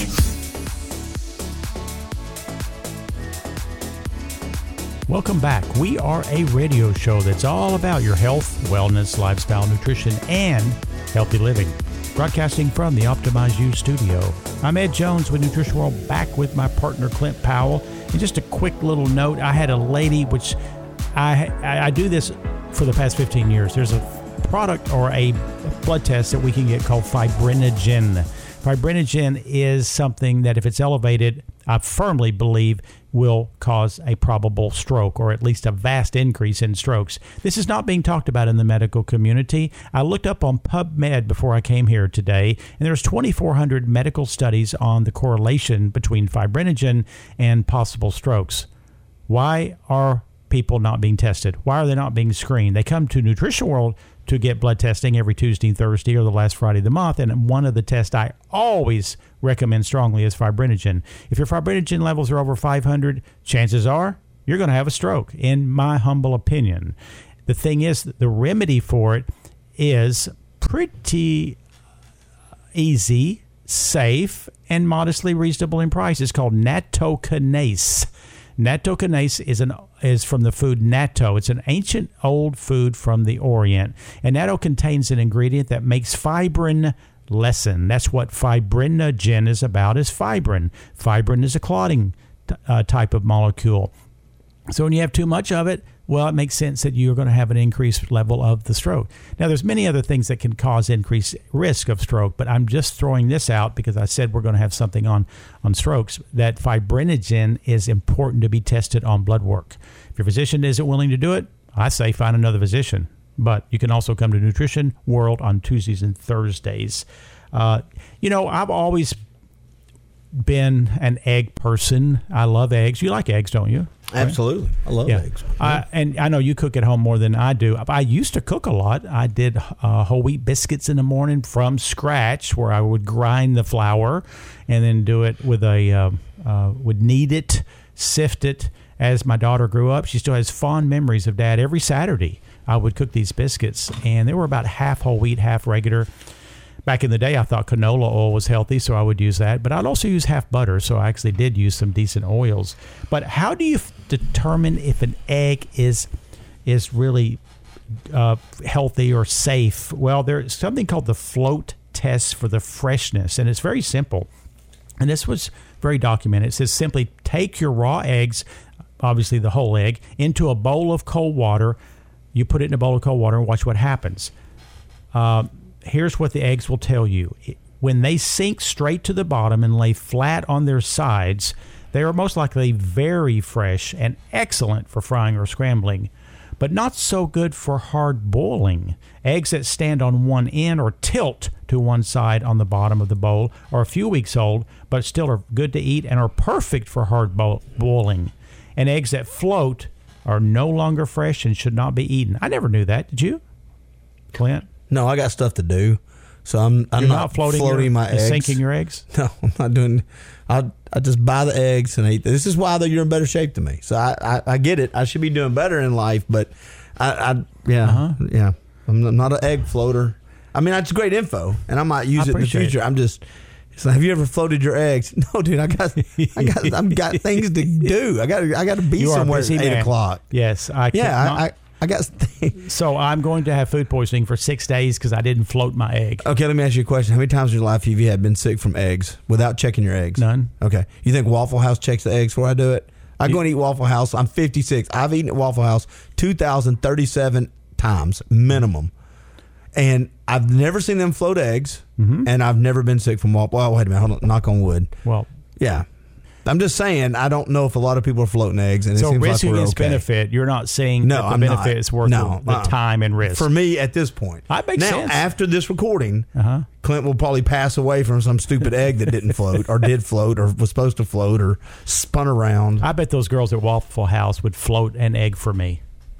Welcome back. We are a radio show that's all about your health, wellness, lifestyle, nutrition, and healthy living. Broadcasting from the Optimize You studio. I'm Ed Jones with Nutrition World, back with my partner Clint Powell. And just a quick little note, I had a lady, which I, I do this for the past fifteen years. There's a product or a blood test that we can get called fibrinogen. Fibrinogen is something that if it's elevated, I firmly believe will cause a probable stroke, or at least a vast increase in strokes. This is not being talked about in the medical community. I looked up on PubMed before I came here today, and there's twenty-four hundred medical studies on the correlation between fibrinogen and possible strokes. Why are people not being tested? Why are they not being screened? They come to Nutrition World to get blood testing every Tuesday and Thursday or the last Friday of the month, and one of the tests I always recommend strongly is fibrinogen. If your fibrinogen levels are over five hundred, chances are you're going to have a stroke, in my humble opinion. The thing is, the remedy for it is pretty easy, safe, and modestly reasonable in price. It's called nattokinase. Nattokinase is an is from the food natto. It's an ancient old food from the Orient, and natto contains an ingredient that makes fibrin lessen. That's what fibrinogen is about, is fibrin. Fibrin is a clotting uh, type of molecule. So when you have too much of it, well, it makes sense that you're going to have an increased level of the stroke. Now, there's many other things that can cause increased risk of stroke, but I'm just throwing this out because I said we're going to have something on, on strokes, that fibrinogen is important to be tested on blood work. If your physician isn't willing to do it, I say find another physician. But you can also come to Nutrition World on Tuesdays and Thursdays. Uh, you know, I've always been an egg person. I love eggs. You like eggs, don't you? Absolutely. I love yeah. eggs. I, and I know you cook at home more than I do. I used to cook a lot. I did uh, whole wheat biscuits in the morning from scratch, where I would grind the flour and then do it with a, uh, uh, would knead it, sift it. As my daughter grew up, she still has fond memories of Dad. Every Saturday, I would cook these biscuits, and they were about half whole wheat, half regular. Back in the day, I thought canola oil was healthy, so I would use that. But I'd also use half butter, so I actually did use some decent oils. But how do you f- determine if an egg is is really uh, healthy or safe? Well, there's something called the float test for the freshness, and it's very simple. And this was very documented. It says simply take your raw eggs, obviously the whole egg, into a bowl of cold water. You put it in a bowl of cold water and watch what happens. Uh, Here's what the eggs will tell you. When they sink straight to the bottom and lay flat on their sides, they are most likely very fresh and excellent for frying or scrambling, but not so good for hard boiling. Eggs that stand on one end or tilt to one side on the bottom of the bowl are a few weeks old, but still are good to eat and are perfect for hard bo- boiling. And eggs that float are no longer fresh and should not be eaten. I never knew that. Did you, Clint? No, I got stuff to do, so I'm I'm You're not, not floating, floating your, my eggs. Sinking your eggs? No, I'm not doing. I I just buy the eggs and eat. This is why you're in better shape than me. So I, I, I get it. I should be doing better in life, but I, I yeah uh-huh. yeah I'm not an egg floater. I mean, that's great info, and I might use I it in the future. it. I'm just. So have you ever floated your eggs? No, dude. I got I got I've got things to do. I got I got to be you somewhere are a busy at eight man. o'clock. Yes, I yeah. cannot. I, I I got things. So I'm going to have food poisoning for six days because I didn't float my egg. Okay, let me ask you a question. How many times in your life have you had been sick from eggs without checking your eggs? None. Okay. You think Waffle House checks the eggs before I do it? I You- go and eat Waffle House. I'm fifty-six. I've eaten at Waffle House two thousand thirty-seven times minimum. And I've never seen them float eggs, Mhm. and I've never been sick from Waffle. Well, wait a minute. Hold on. Knock on wood. Well, Yeah. I'm just saying, I don't know if a lot of people are floating eggs. And so it seems risk like we're against okay. benefit, you're not saying no, that the I'm benefit not. is worth no, the, the uh, time and risk. For me, at this point. That makes now, sense. after this recording, uh-huh. Clint will probably pass away from some stupid egg that didn't float or did float or was supposed to float or spun around. I bet those girls at Waffle House would float an egg for me.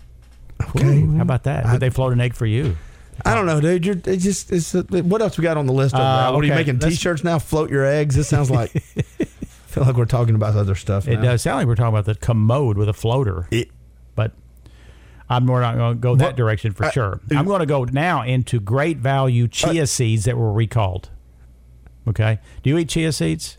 Okay. Ooh, how about that? I, Would they float an egg for you? I don't know, dude. You're it just it's a, what else we got on the list? Of, Uh, what are you okay. making Let's- T-shirts now? Float your eggs. This sounds like. I feel like we're talking about other stuff. It now. does sound like we're talking about the commode with a floater. It, but I'm more not going to go that What? direction for Uh, sure. I'm going to go now into great value chia Uh, seeds that were recalled. Okay. Do you eat chia seeds?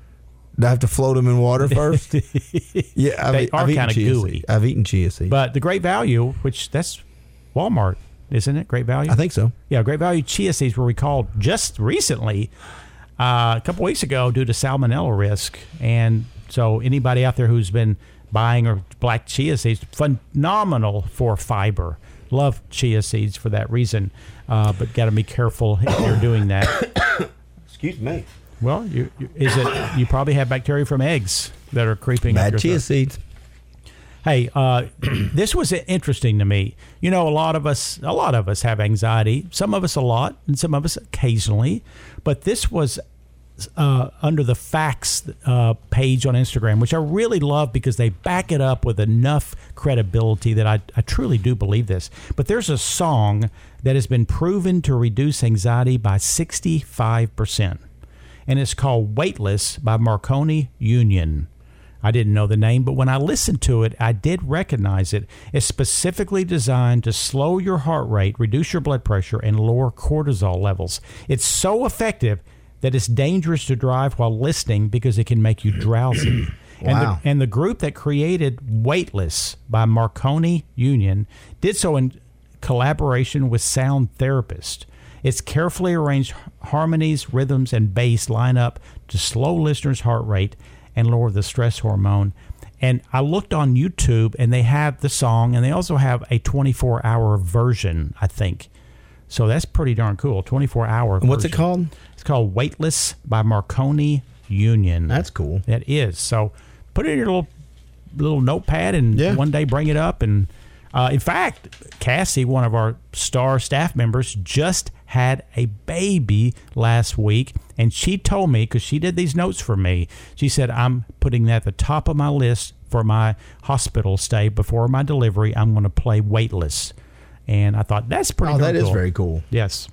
Do I have to float them in water first? Yeah, I've, They e- are I've eaten kinda chia gooey. seeds. I've eaten chia seeds. But the great value, which that's Walmart, isn't it? Great value? I think so. Yeah, great value chia seeds were recalled just recently, uh, a couple weeks ago, due to salmonella risk. And so anybody out there who's been buying or black chia seeds, phenomenal for fiber. Love chia seeds for that reason, uh, but got to be careful if you're doing that. Excuse me. Well, you, you, is it? You probably have bacteria from eggs that are creeping. up Bad your chia throat. seeds. Hey, uh, this was interesting to me. You know, a lot of us, a lot of us have anxiety. Some of us a lot, and some of us occasionally. But this was uh, under the facts uh, page on Instagram, which I really love because they back it up with enough credibility that I, I truly do believe this. But there's a song that has been proven to reduce anxiety by sixty-five percent, and it's called "Weightless" by Marconi Union. I didn't know the name, but when I listened to it, I did recognize it. It's specifically designed to slow your heart rate, reduce your blood pressure, and lower cortisol levels. It's so effective that it's dangerous to drive while listening because it can make you drowsy. And, Wow. the, and the group that created Weightless by Marconi Union did so in collaboration with sound therapists. Its carefully arranged harmonies, rhythms, and bass line up to slow listeners' heart rate and lower the stress hormone. And I looked on YouTube, and they have the song, and they also have a twenty-four hour version, I think. So that's pretty darn cool. twenty-four hour. And what's it version. called? It's called Weightless by Marconi Union. That's cool. That is. So put it in your little little notepad, and Yeah. one day bring it up. And uh, in fact, Cassie, one of our star staff members, just had a baby last week, and she told me, because she did these notes for me, she said, I'm putting that at the top of my list for my hospital stay before my delivery. I'm going to play Weightless. And I thought, that's pretty Oh, darn that is cool. very cool. Yes.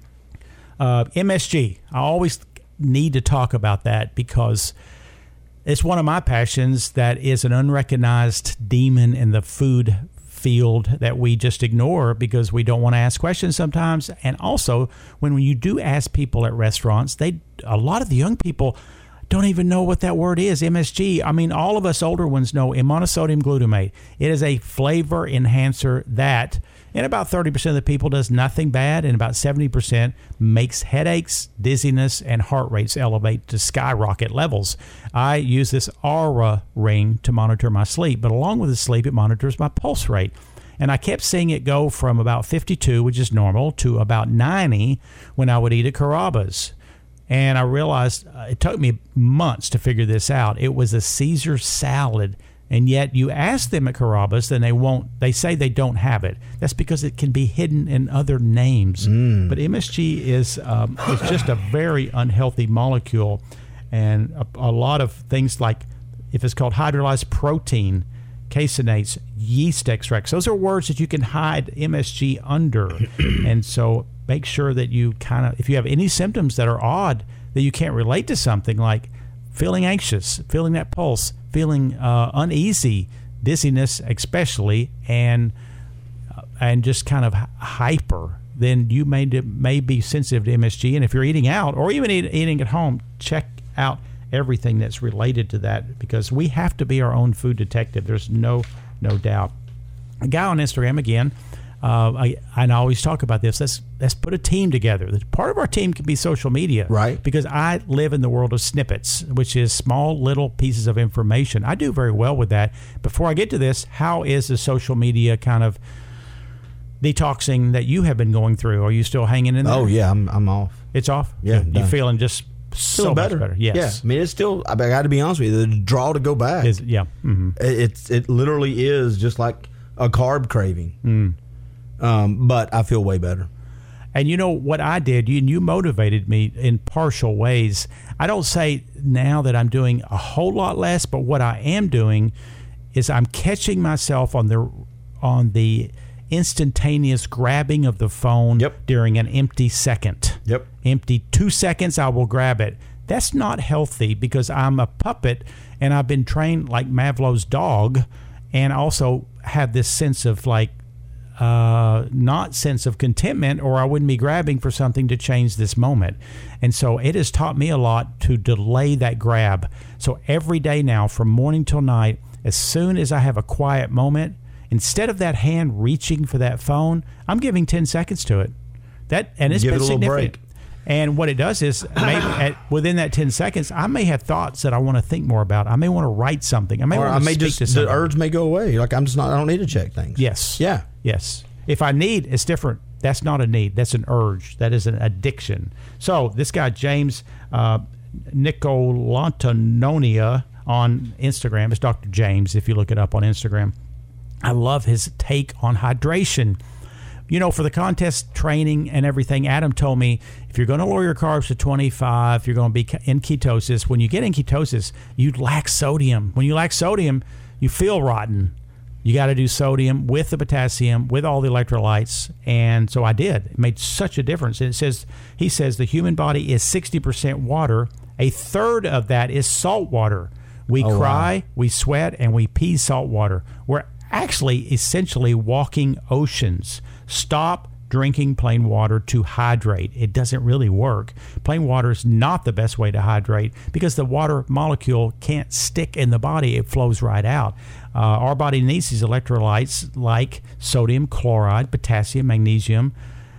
Uh, M S G. I always need to talk about that because it's one of my passions that is an unrecognized demon in the food field that we just ignore because we don't want to ask questions sometimes. And also, when you do ask people at restaurants, they a lot of the young people don't even know what that word is, M S G. I mean, all of us older ones know monosodium glutamate. It is a flavor enhancer that, in about thirty percent of the people, does nothing bad, and about seventy percent makes headaches, dizziness, and heart rates elevate to skyrocket levels. I use this Aura ring to monitor my sleep, but along with the sleep, it monitors my pulse rate. And I kept seeing it go from about fifty-two, which is normal, to about ninety when I would eat at Carrabba's. And I realized uh, it took me months to figure this out. It was a Caesar salad. And yet you ask them at Carrabba's, then they won't. They say they don't have it. That's because it can be hidden in other names. Mm. But M S G is um, is just a very unhealthy molecule, and a, a lot of things like if it's called hydrolyzed protein, caseinates, yeast extracts. Those are words that you can hide M S G under, and so make sure that you kind of, if you have any symptoms that are odd that you can't relate to something like feeling anxious, feeling that pulse, feeling uh, uneasy, dizziness especially, and uh, and just kind of hyper, then you may may be sensitive to M S G. And if you're eating out or even eat, eating at home, check out everything that's related to that, because we have to be our own food detective. There's no no doubt. A guy on Instagram again. Uh, I I always talk about this. Let's let's put a team together. Part of our team can be social media, right? Because I live in the world of snippets, which is small little pieces of information. I do very well with that. Before I get to this, how is the social media kind of detoxing that you have been going through? Are you still hanging in there? Oh yeah, I'm I'm off. It's off. Yeah, You done. feeling just so Still much better. Yes. Yeah. I mean, it's still, I got to be honest with you, the draw to go back. Is, yeah. Mm-hmm. It, it's, it literally is just like a carb craving. Mm. Um, but I feel way better. And you know what I did, you, you motivated me in partial ways. I don't say now that I'm doing a whole lot less, but what I am doing is I'm catching myself on the on the instantaneous grabbing of the phone yep. during an empty second. Yep. Empty two seconds, I will grab it. That's not healthy because I'm a puppet and I've been trained like Pavlov's dog, and also have this sense of like uh, not sense of contentment, or I wouldn't be grabbing for something to change this moment. And so it has taught me a lot to delay that grab. So every day now, from morning till night, as soon as I have a quiet moment, instead of that hand reaching for that phone, I'm giving ten seconds to it. That and it's Give been it a little significant. break. And what it does is, maybe at, within that ten seconds, I may have thoughts that I want to think more about. I may want to write something. I may or want I to may speak just to the somebody. urge may go away. Like I'm just not. I don't need to check things. Yes. Yeah. Yes. If I need, it's different. That's not a need. That's an urge. That is an addiction. So this guy James uh, Nicolantononia on Instagram. It's Doctor James. If you look it up on Instagram, I love his take on hydration. You know, for the contest training and everything, Adam told me if you're going to lower your carbs to twenty-five, you're going to be in ketosis. When you get in ketosis, you lack sodium. When you lack sodium, you feel rotten. You got to do sodium with the potassium, with all the electrolytes. And so I did. It made such a difference. And it says, he says the human body is sixty percent water. A third of that is salt water. We oh, cry, wow. we sweat, and we pee salt water. We're actually essentially walking oceans. Stop drinking plain water to hydrate. It doesn't really work. Plain water is not the best way to hydrate because the water molecule can't stick in the body. It flows right out. Uh, our body needs these electrolytes like sodium chloride, potassium, magnesium.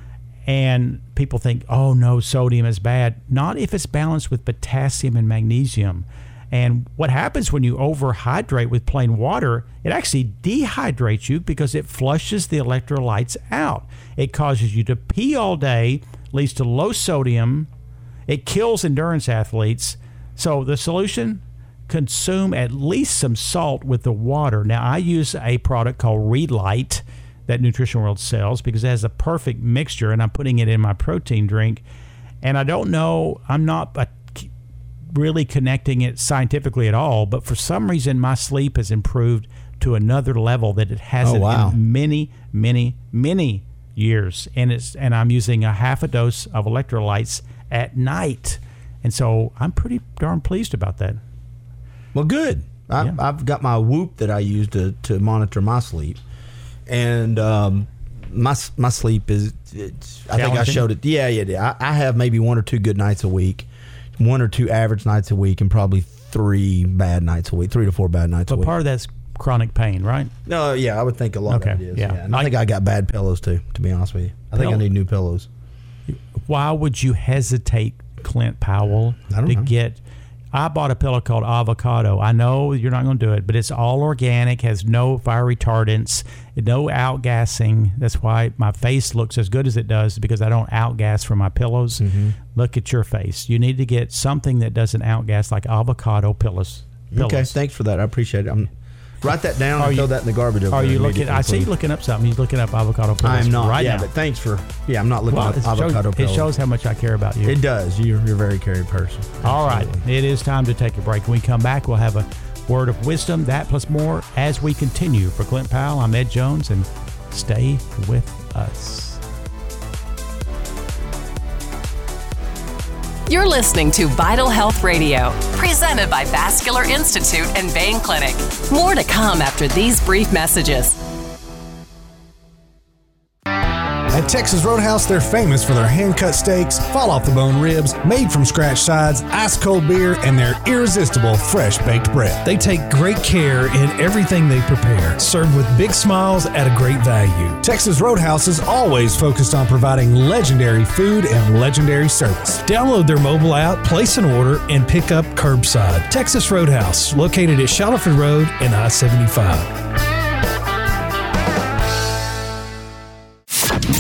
And people think, oh, no, sodium is bad. Not if it's balanced with potassium and magnesium. And what happens when you overhydrate with plain water, it actually dehydrates you because it flushes the electrolytes out. It causes you to pee all day, leads to low sodium. It kills endurance athletes. So the solution, consume at least some salt with the water. Now, I use a product called Readlight that Nutrition World sells because it has a perfect mixture, and I'm putting it in my protein drink. And I don't know, I'm not a really connecting it scientifically at all, but for some reason my sleep has improved to another level that it hasn't oh, wow. in many, many, many years. And it's and I'm using a half a dose of electrolytes at night, and so I'm pretty darn pleased about that. Well, good. I, Yeah. I've got my Whoop that I use to, to monitor my sleep, and um, my my sleep is. It's, I think I showed it. Yeah, yeah, yeah. I, I have maybe one or two good nights a week. One or two average nights a week, and probably three bad nights a week, three to four bad nights But a week. part of that's chronic pain, right? No, yeah, I would think a lot Okay, of it is. yeah. Yeah. And I, I think I got bad pillows too, to be honest with you. I think Pillow- I need new pillows. Why would you hesitate, Clint Powell, I don't to know. get... I bought a pillow called Avocado. I know you're not going to do it, but it's all organic, has no fire retardants, no outgassing. That's why my face looks as good as it does, because I don't outgas from my pillows. Mm-hmm. Look at your face. You need to get something that doesn't outgas, like Avocado pillows. pillows. Okay, thanks for that. I appreciate it. I'm, write that down Are and you- throw that in the garbage over Are there you looking? immediately, I see you please. looking up something. He's looking up Avocado pillows I am not. right yeah, now. but thanks for. Yeah, I'm not looking Well, at it shows, avocado it pillows. shows how much I care about you. It does. You're, you're a very caring person. All right. Absolutely. It is time to take a break. When we come back, we'll have a word of wisdom, that plus more as we continue. For Clint Powell, I'm Ed Jones, and stay with us. You're listening to Vital Health Radio, presented by Vascular Institute and Vein Clinic. More to come after these brief messages. At Texas Roadhouse, they're famous for their hand-cut steaks, fall-off-the-bone ribs, made-from-scratch sides, ice-cold beer, and their irresistible fresh-baked bread. They take great care in everything they prepare, served with big smiles at a great value. Texas Roadhouse is always focused on providing legendary food and legendary service. Download their mobile app, place an order, and pick up curbside. Texas Roadhouse, located at Shallowford Road and I seventy-five. Rock one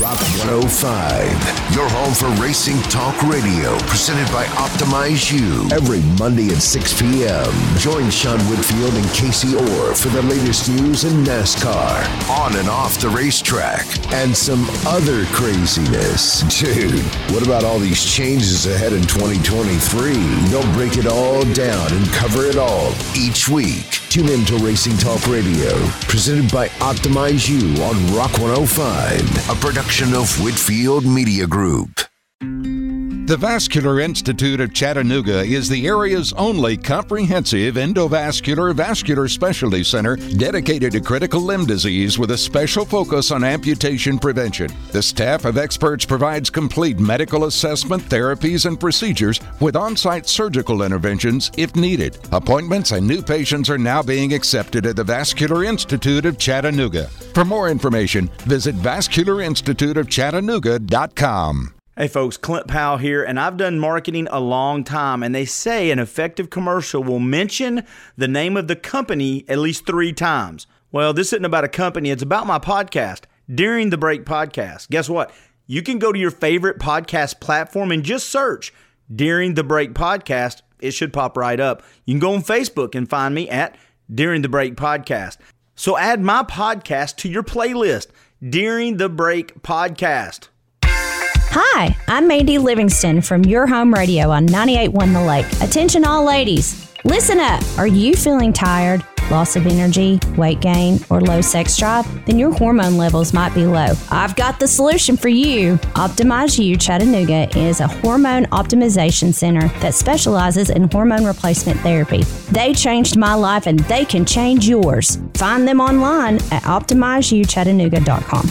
oh five, your home for racing talk radio, presented by Optimize You. Every Monday at six p.m. Join Sean Whitfield and Casey Orr for the latest news in NASCAR, on and off the racetrack, and some other craziness. Dude, what about all these changes ahead in twenty twenty-three? They'll break it all down and cover it all each week. Tune in to Racing Talk Radio, presented by Optimize You on Rock one oh five, a production of Whitfield Media Group. The Vascular Institute of Chattanooga is the area's only comprehensive endovascular vascular specialty center dedicated to critical limb disease with a special focus on amputation prevention. The staff of experts provides complete medical assessment, therapies, and procedures with on-site surgical interventions if needed. Appointments and new patients are now being accepted at the Vascular Institute of Chattanooga. For more information, visit vascular institute of chattanooga dot com. Hey folks, Clint Powell here, and I've done marketing a long time, and they say an effective commercial will mention the name of the company at least three times. Well, this isn't about a company, it's about my podcast, During the Break Podcast. Guess what? You can go to your favorite podcast platform and just search During the Break Podcast. It should pop right up. You can go on Facebook and find me at During the Break Podcast. So add my podcast to your playlist, During the Break Podcast. Hi, I'm Mandy Livingston from Your Home Radio on ninety-eight point one The Lake. Attention all ladies, listen up. Are you feeling tired, loss of energy, weight gain, or low sex drive? Then your hormone levels might be low. I've got the solution for you. Optimize You Chattanooga is a hormone optimization center that specializes in hormone replacement therapy. They changed my life and they can change yours. Find them online at optimize you chattanooga dot com.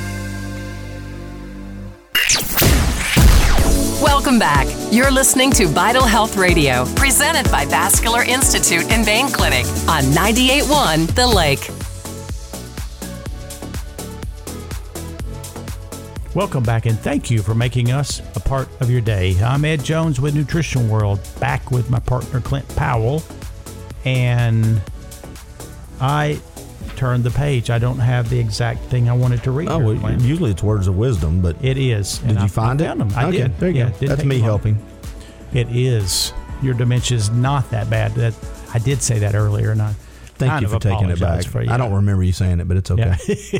Welcome back. You're listening to Vital Health Radio, presented by Vascular Institute and Vein Clinic on ninety-eight point one The Lake. Welcome back, and thank you for making us a part of your day. I'm Ed Jones with Nutrition World, back with my partner Clint Powell, and I turned the page. I don't have the exact thing I wanted to read. Oh, well, Clint. usually it's words of wisdom, but it is. Did you I, find I it? Found them. I okay, did. There you yeah, go. That's me helping. It is. Your dementia is not that bad. That I did say that earlier, and I thank kind you for of taking it back. For you. I don't remember you saying it, but it's okay.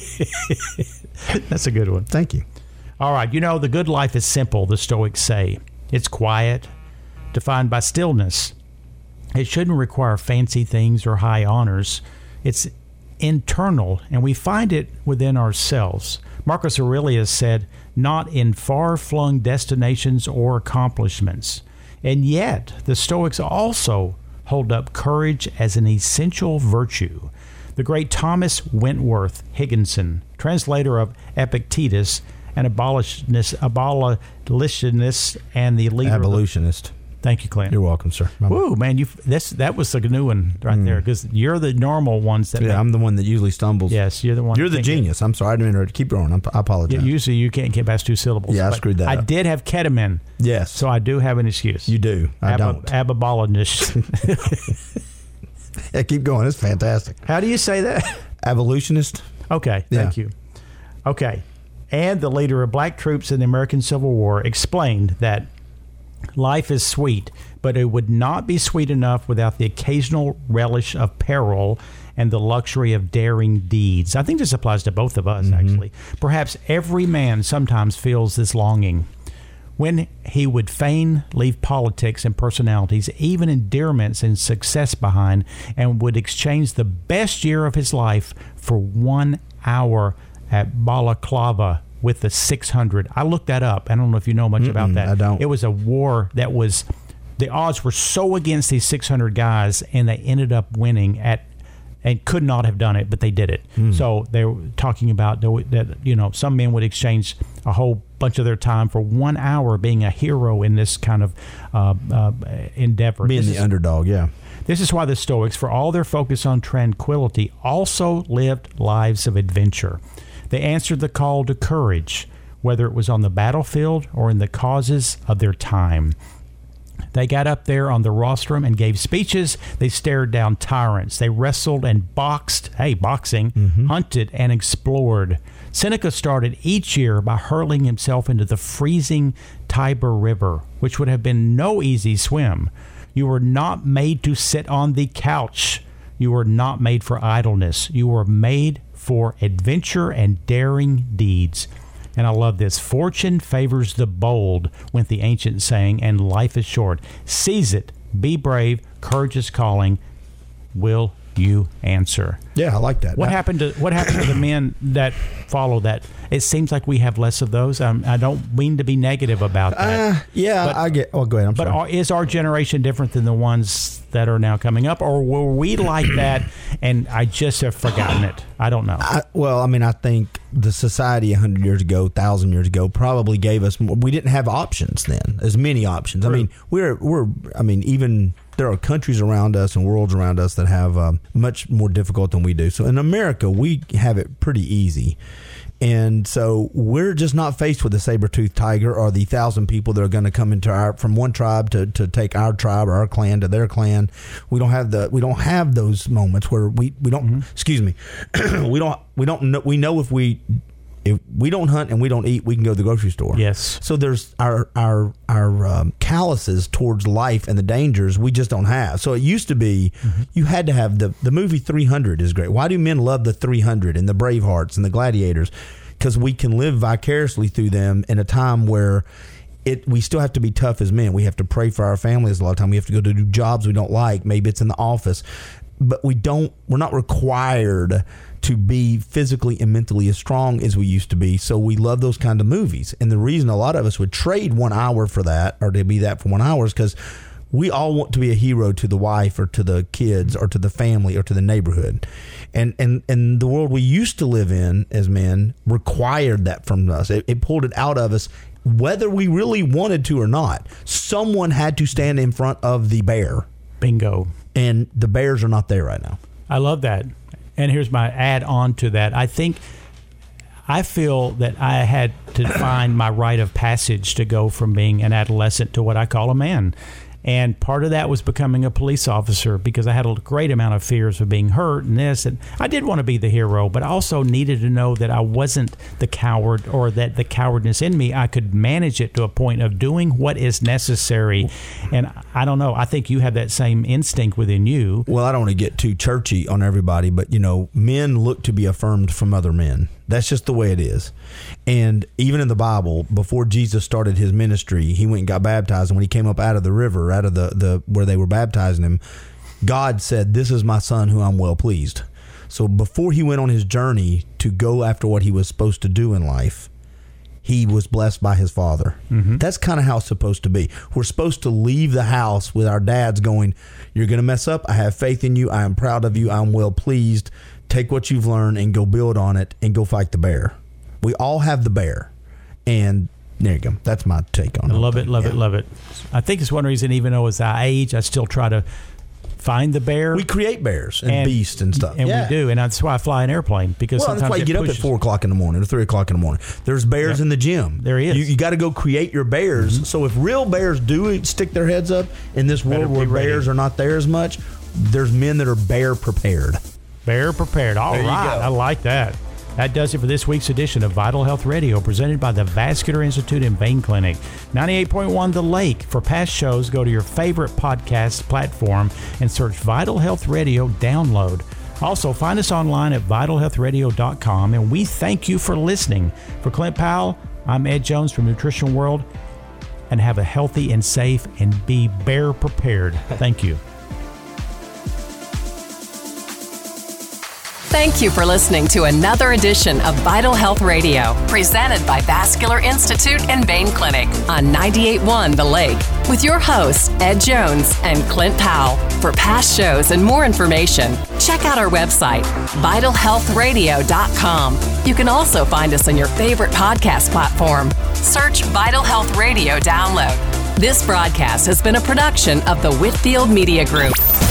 Yeah. That's a good one. Thank you. All right. You know, the good life is simple, the Stoics say. It's quiet, defined by stillness. It shouldn't require fancy things or high honors. It's internal, and we find it within ourselves. Marcus Aurelius said, not in far-flung destinations or accomplishments. And yet, the Stoics also hold up courage as an essential virtue. The great Thomas Wentworth Higginson, translator of Epictetus, an abolitionist, abolitionist and the leader Abolitionist. Of the, thank you, Clint. You're welcome, sir. Bye-bye. Woo, man, you this that was a new one right mm. there, because you're the normal ones that. Yeah, make, I'm the one that usually stumbles. Yes, you're the one. You're the genius. I'm sorry, I didn't interrupt. Keep going. I'm, I apologize. Usually, you can't get past two syllables. Yeah, I screwed that I up. did have ketamine. Yes, so I do have an excuse. You do. I Ab- don't. Abolitionist. Yeah, keep going. It's fantastic. How do you say that? Abolitionist. Okay, yeah. Thank you. Okay, and the leader of black troops in the American Civil War explained that life is sweet, but it would not be sweet enough without the occasional relish of peril and the luxury of daring deeds. I think this applies to both of us, mm-hmm. actually. Perhaps every man sometimes feels this longing. When he would fain leave politics and personalities, even endearments and success behind, and would exchange the best year of his life for one hour at Balaclava with the six hundred. I looked that up. I don't know if you know much Mm-mm, about that. I don't. It was a war that was, the odds were so against these six hundred guys, and they ended up winning at, and could not have done it, but they did it. Mm. So they were talking about that, you know, some men would exchange a whole bunch of their time for one hour being a hero in this kind of uh, uh, endeavor. Being this the is, underdog, yeah. This is why the Stoics, for all their focus on tranquility, also lived lives of adventure. They answered the call to courage, whether it was on the battlefield or in the causes of their time. They got up there on the rostrum and gave speeches. They stared down tyrants. They wrestled and boxed, hey, boxing, mm-hmm. hunted and explored. Seneca started each year by hurling himself into the freezing Tiber River, which would have been no easy swim. You were not made to sit on the couch. You were not made for idleness. You were made for adventure and daring deeds. And I love this. Fortune favors the bold, went the ancient saying, and life is short. Seize it. Be brave. Courage is calling. Will you answer? Yeah, I like that. What I, happened to what happened to the men that follow that? It seems like we have less of those. Um, I don't mean to be negative about that. Uh, yeah, but, I get. Oh, go ahead. I'm but sorry. Are, is our generation different than the ones that are now coming up, or were we like that? And I just have forgotten it. I don't know. I, well, I mean, I think the society a hundred years ago, thousand years ago, probably gave us more. We didn't have options then, as many options. True. I mean, we're we're. I mean, even. There are countries around us and worlds around us that have um, much more difficult than we do. So in America, we have it pretty easy. And so we're just not faced with the saber-toothed tiger or the thousand people that are going to come into our from one tribe to, to take our tribe or our clan to their clan. We don't have the we don't have those moments where we, we don't mm-hmm. excuse me we don't we don't know we know if we if we don't hunt and we don't eat, we can go to the grocery store. Yes. So there's our our our um, calluses towards life and the dangers we just don't have. So it used to be mm-hmm. you had to have the the movie three hundred is great. Why do men love the three hundred and the Bravehearts and the Gladiators? Because we can live vicariously through them in a time where it we still have to be tough as men. We have to pray for our families a lot of time. We have to go to do jobs we don't like. Maybe it's in the office, but we don't. We're not required to be physically and mentally as strong as we used to be. So we love those kind of movies. And the reason a lot of us would trade one hour for that, or to be that for one hour, is because we all want to be a hero to the wife or to the kids or to the family or to the neighborhood. And and, and the world we used to live in as men required that from us. It, it pulled it out of us, whether we really wanted to or not. Someone had to stand in front of the bear. Bingo. And the bears are not there right now. I love that. And here's my add on to that. I think I feel that I had to find my rite of passage to go from being an adolescent to what I call a man. And part of that was becoming a police officer, because I had a great amount of fears of being hurt and this. And I did want to be the hero, but I also needed to know that I wasn't the coward, or that the cowardness in me, I could manage it to a point of doing what is necessary. And I don't know. I think you have that same instinct within you. Well, I don't want to get too churchy on everybody, but, you know, men look to be affirmed from other men. That's just the way it is. And even in the Bible, before Jesus started his ministry, he went and got baptized. And when he came up out of the river, out of the, the where they were baptizing him, God said, "This is my son who I'm well pleased." So before he went on his journey to go after what he was supposed to do in life, he was blessed by his father. Mm-hmm. That's kind of how it's supposed to be. We're supposed to leave the house with our dads going, "You're going to mess up. I have faith in you. I am proud of you. I'm well pleased. Take what you've learned and go build on it and go fight the bear." We all have the bear. And there you go. That's my take on it. I love it, love yeah. it, love it. I think it's one reason, even though as I age, I still try to find the bear. We create bears and, and beasts and stuff. And yeah. we do. And that's why I fly an airplane. Because well, sometimes that's why you it get pushes. up at four o'clock in the morning or three o'clock in the morning. There's bears yeah. in the gym. There is. You, you got to go create your bears. Mm-hmm. So if real bears do stick their heads up in this world where ready. bears are not there as much, there's men that are bear prepared. Bear prepared. All there right. I like that. That does it for this week's edition of Vital Health Radio, presented by the Vascular Institute and Vein Clinic. ninety-eight point one The Lake. For past shows, go to your favorite podcast platform and search Vital Health Radio Download. Also, find us online at vital health radio dot com, and we thank you for listening. For Clint Powell, I'm Ed Jones from Nutrition World, and have a healthy and safe and be bear prepared. Thank you. Thank you for listening to another edition of Vital Health Radio, presented by Vascular Institute and Vein Clinic on ninety-eight point one The Lake, with your hosts, Ed Jones and Clint Powell. For past shows and more information, check out our website, vital health radio dot com. You can also find us on your favorite podcast platform. Search Vital Health Radio Download. This broadcast has been a production of the Whitfield Media Group.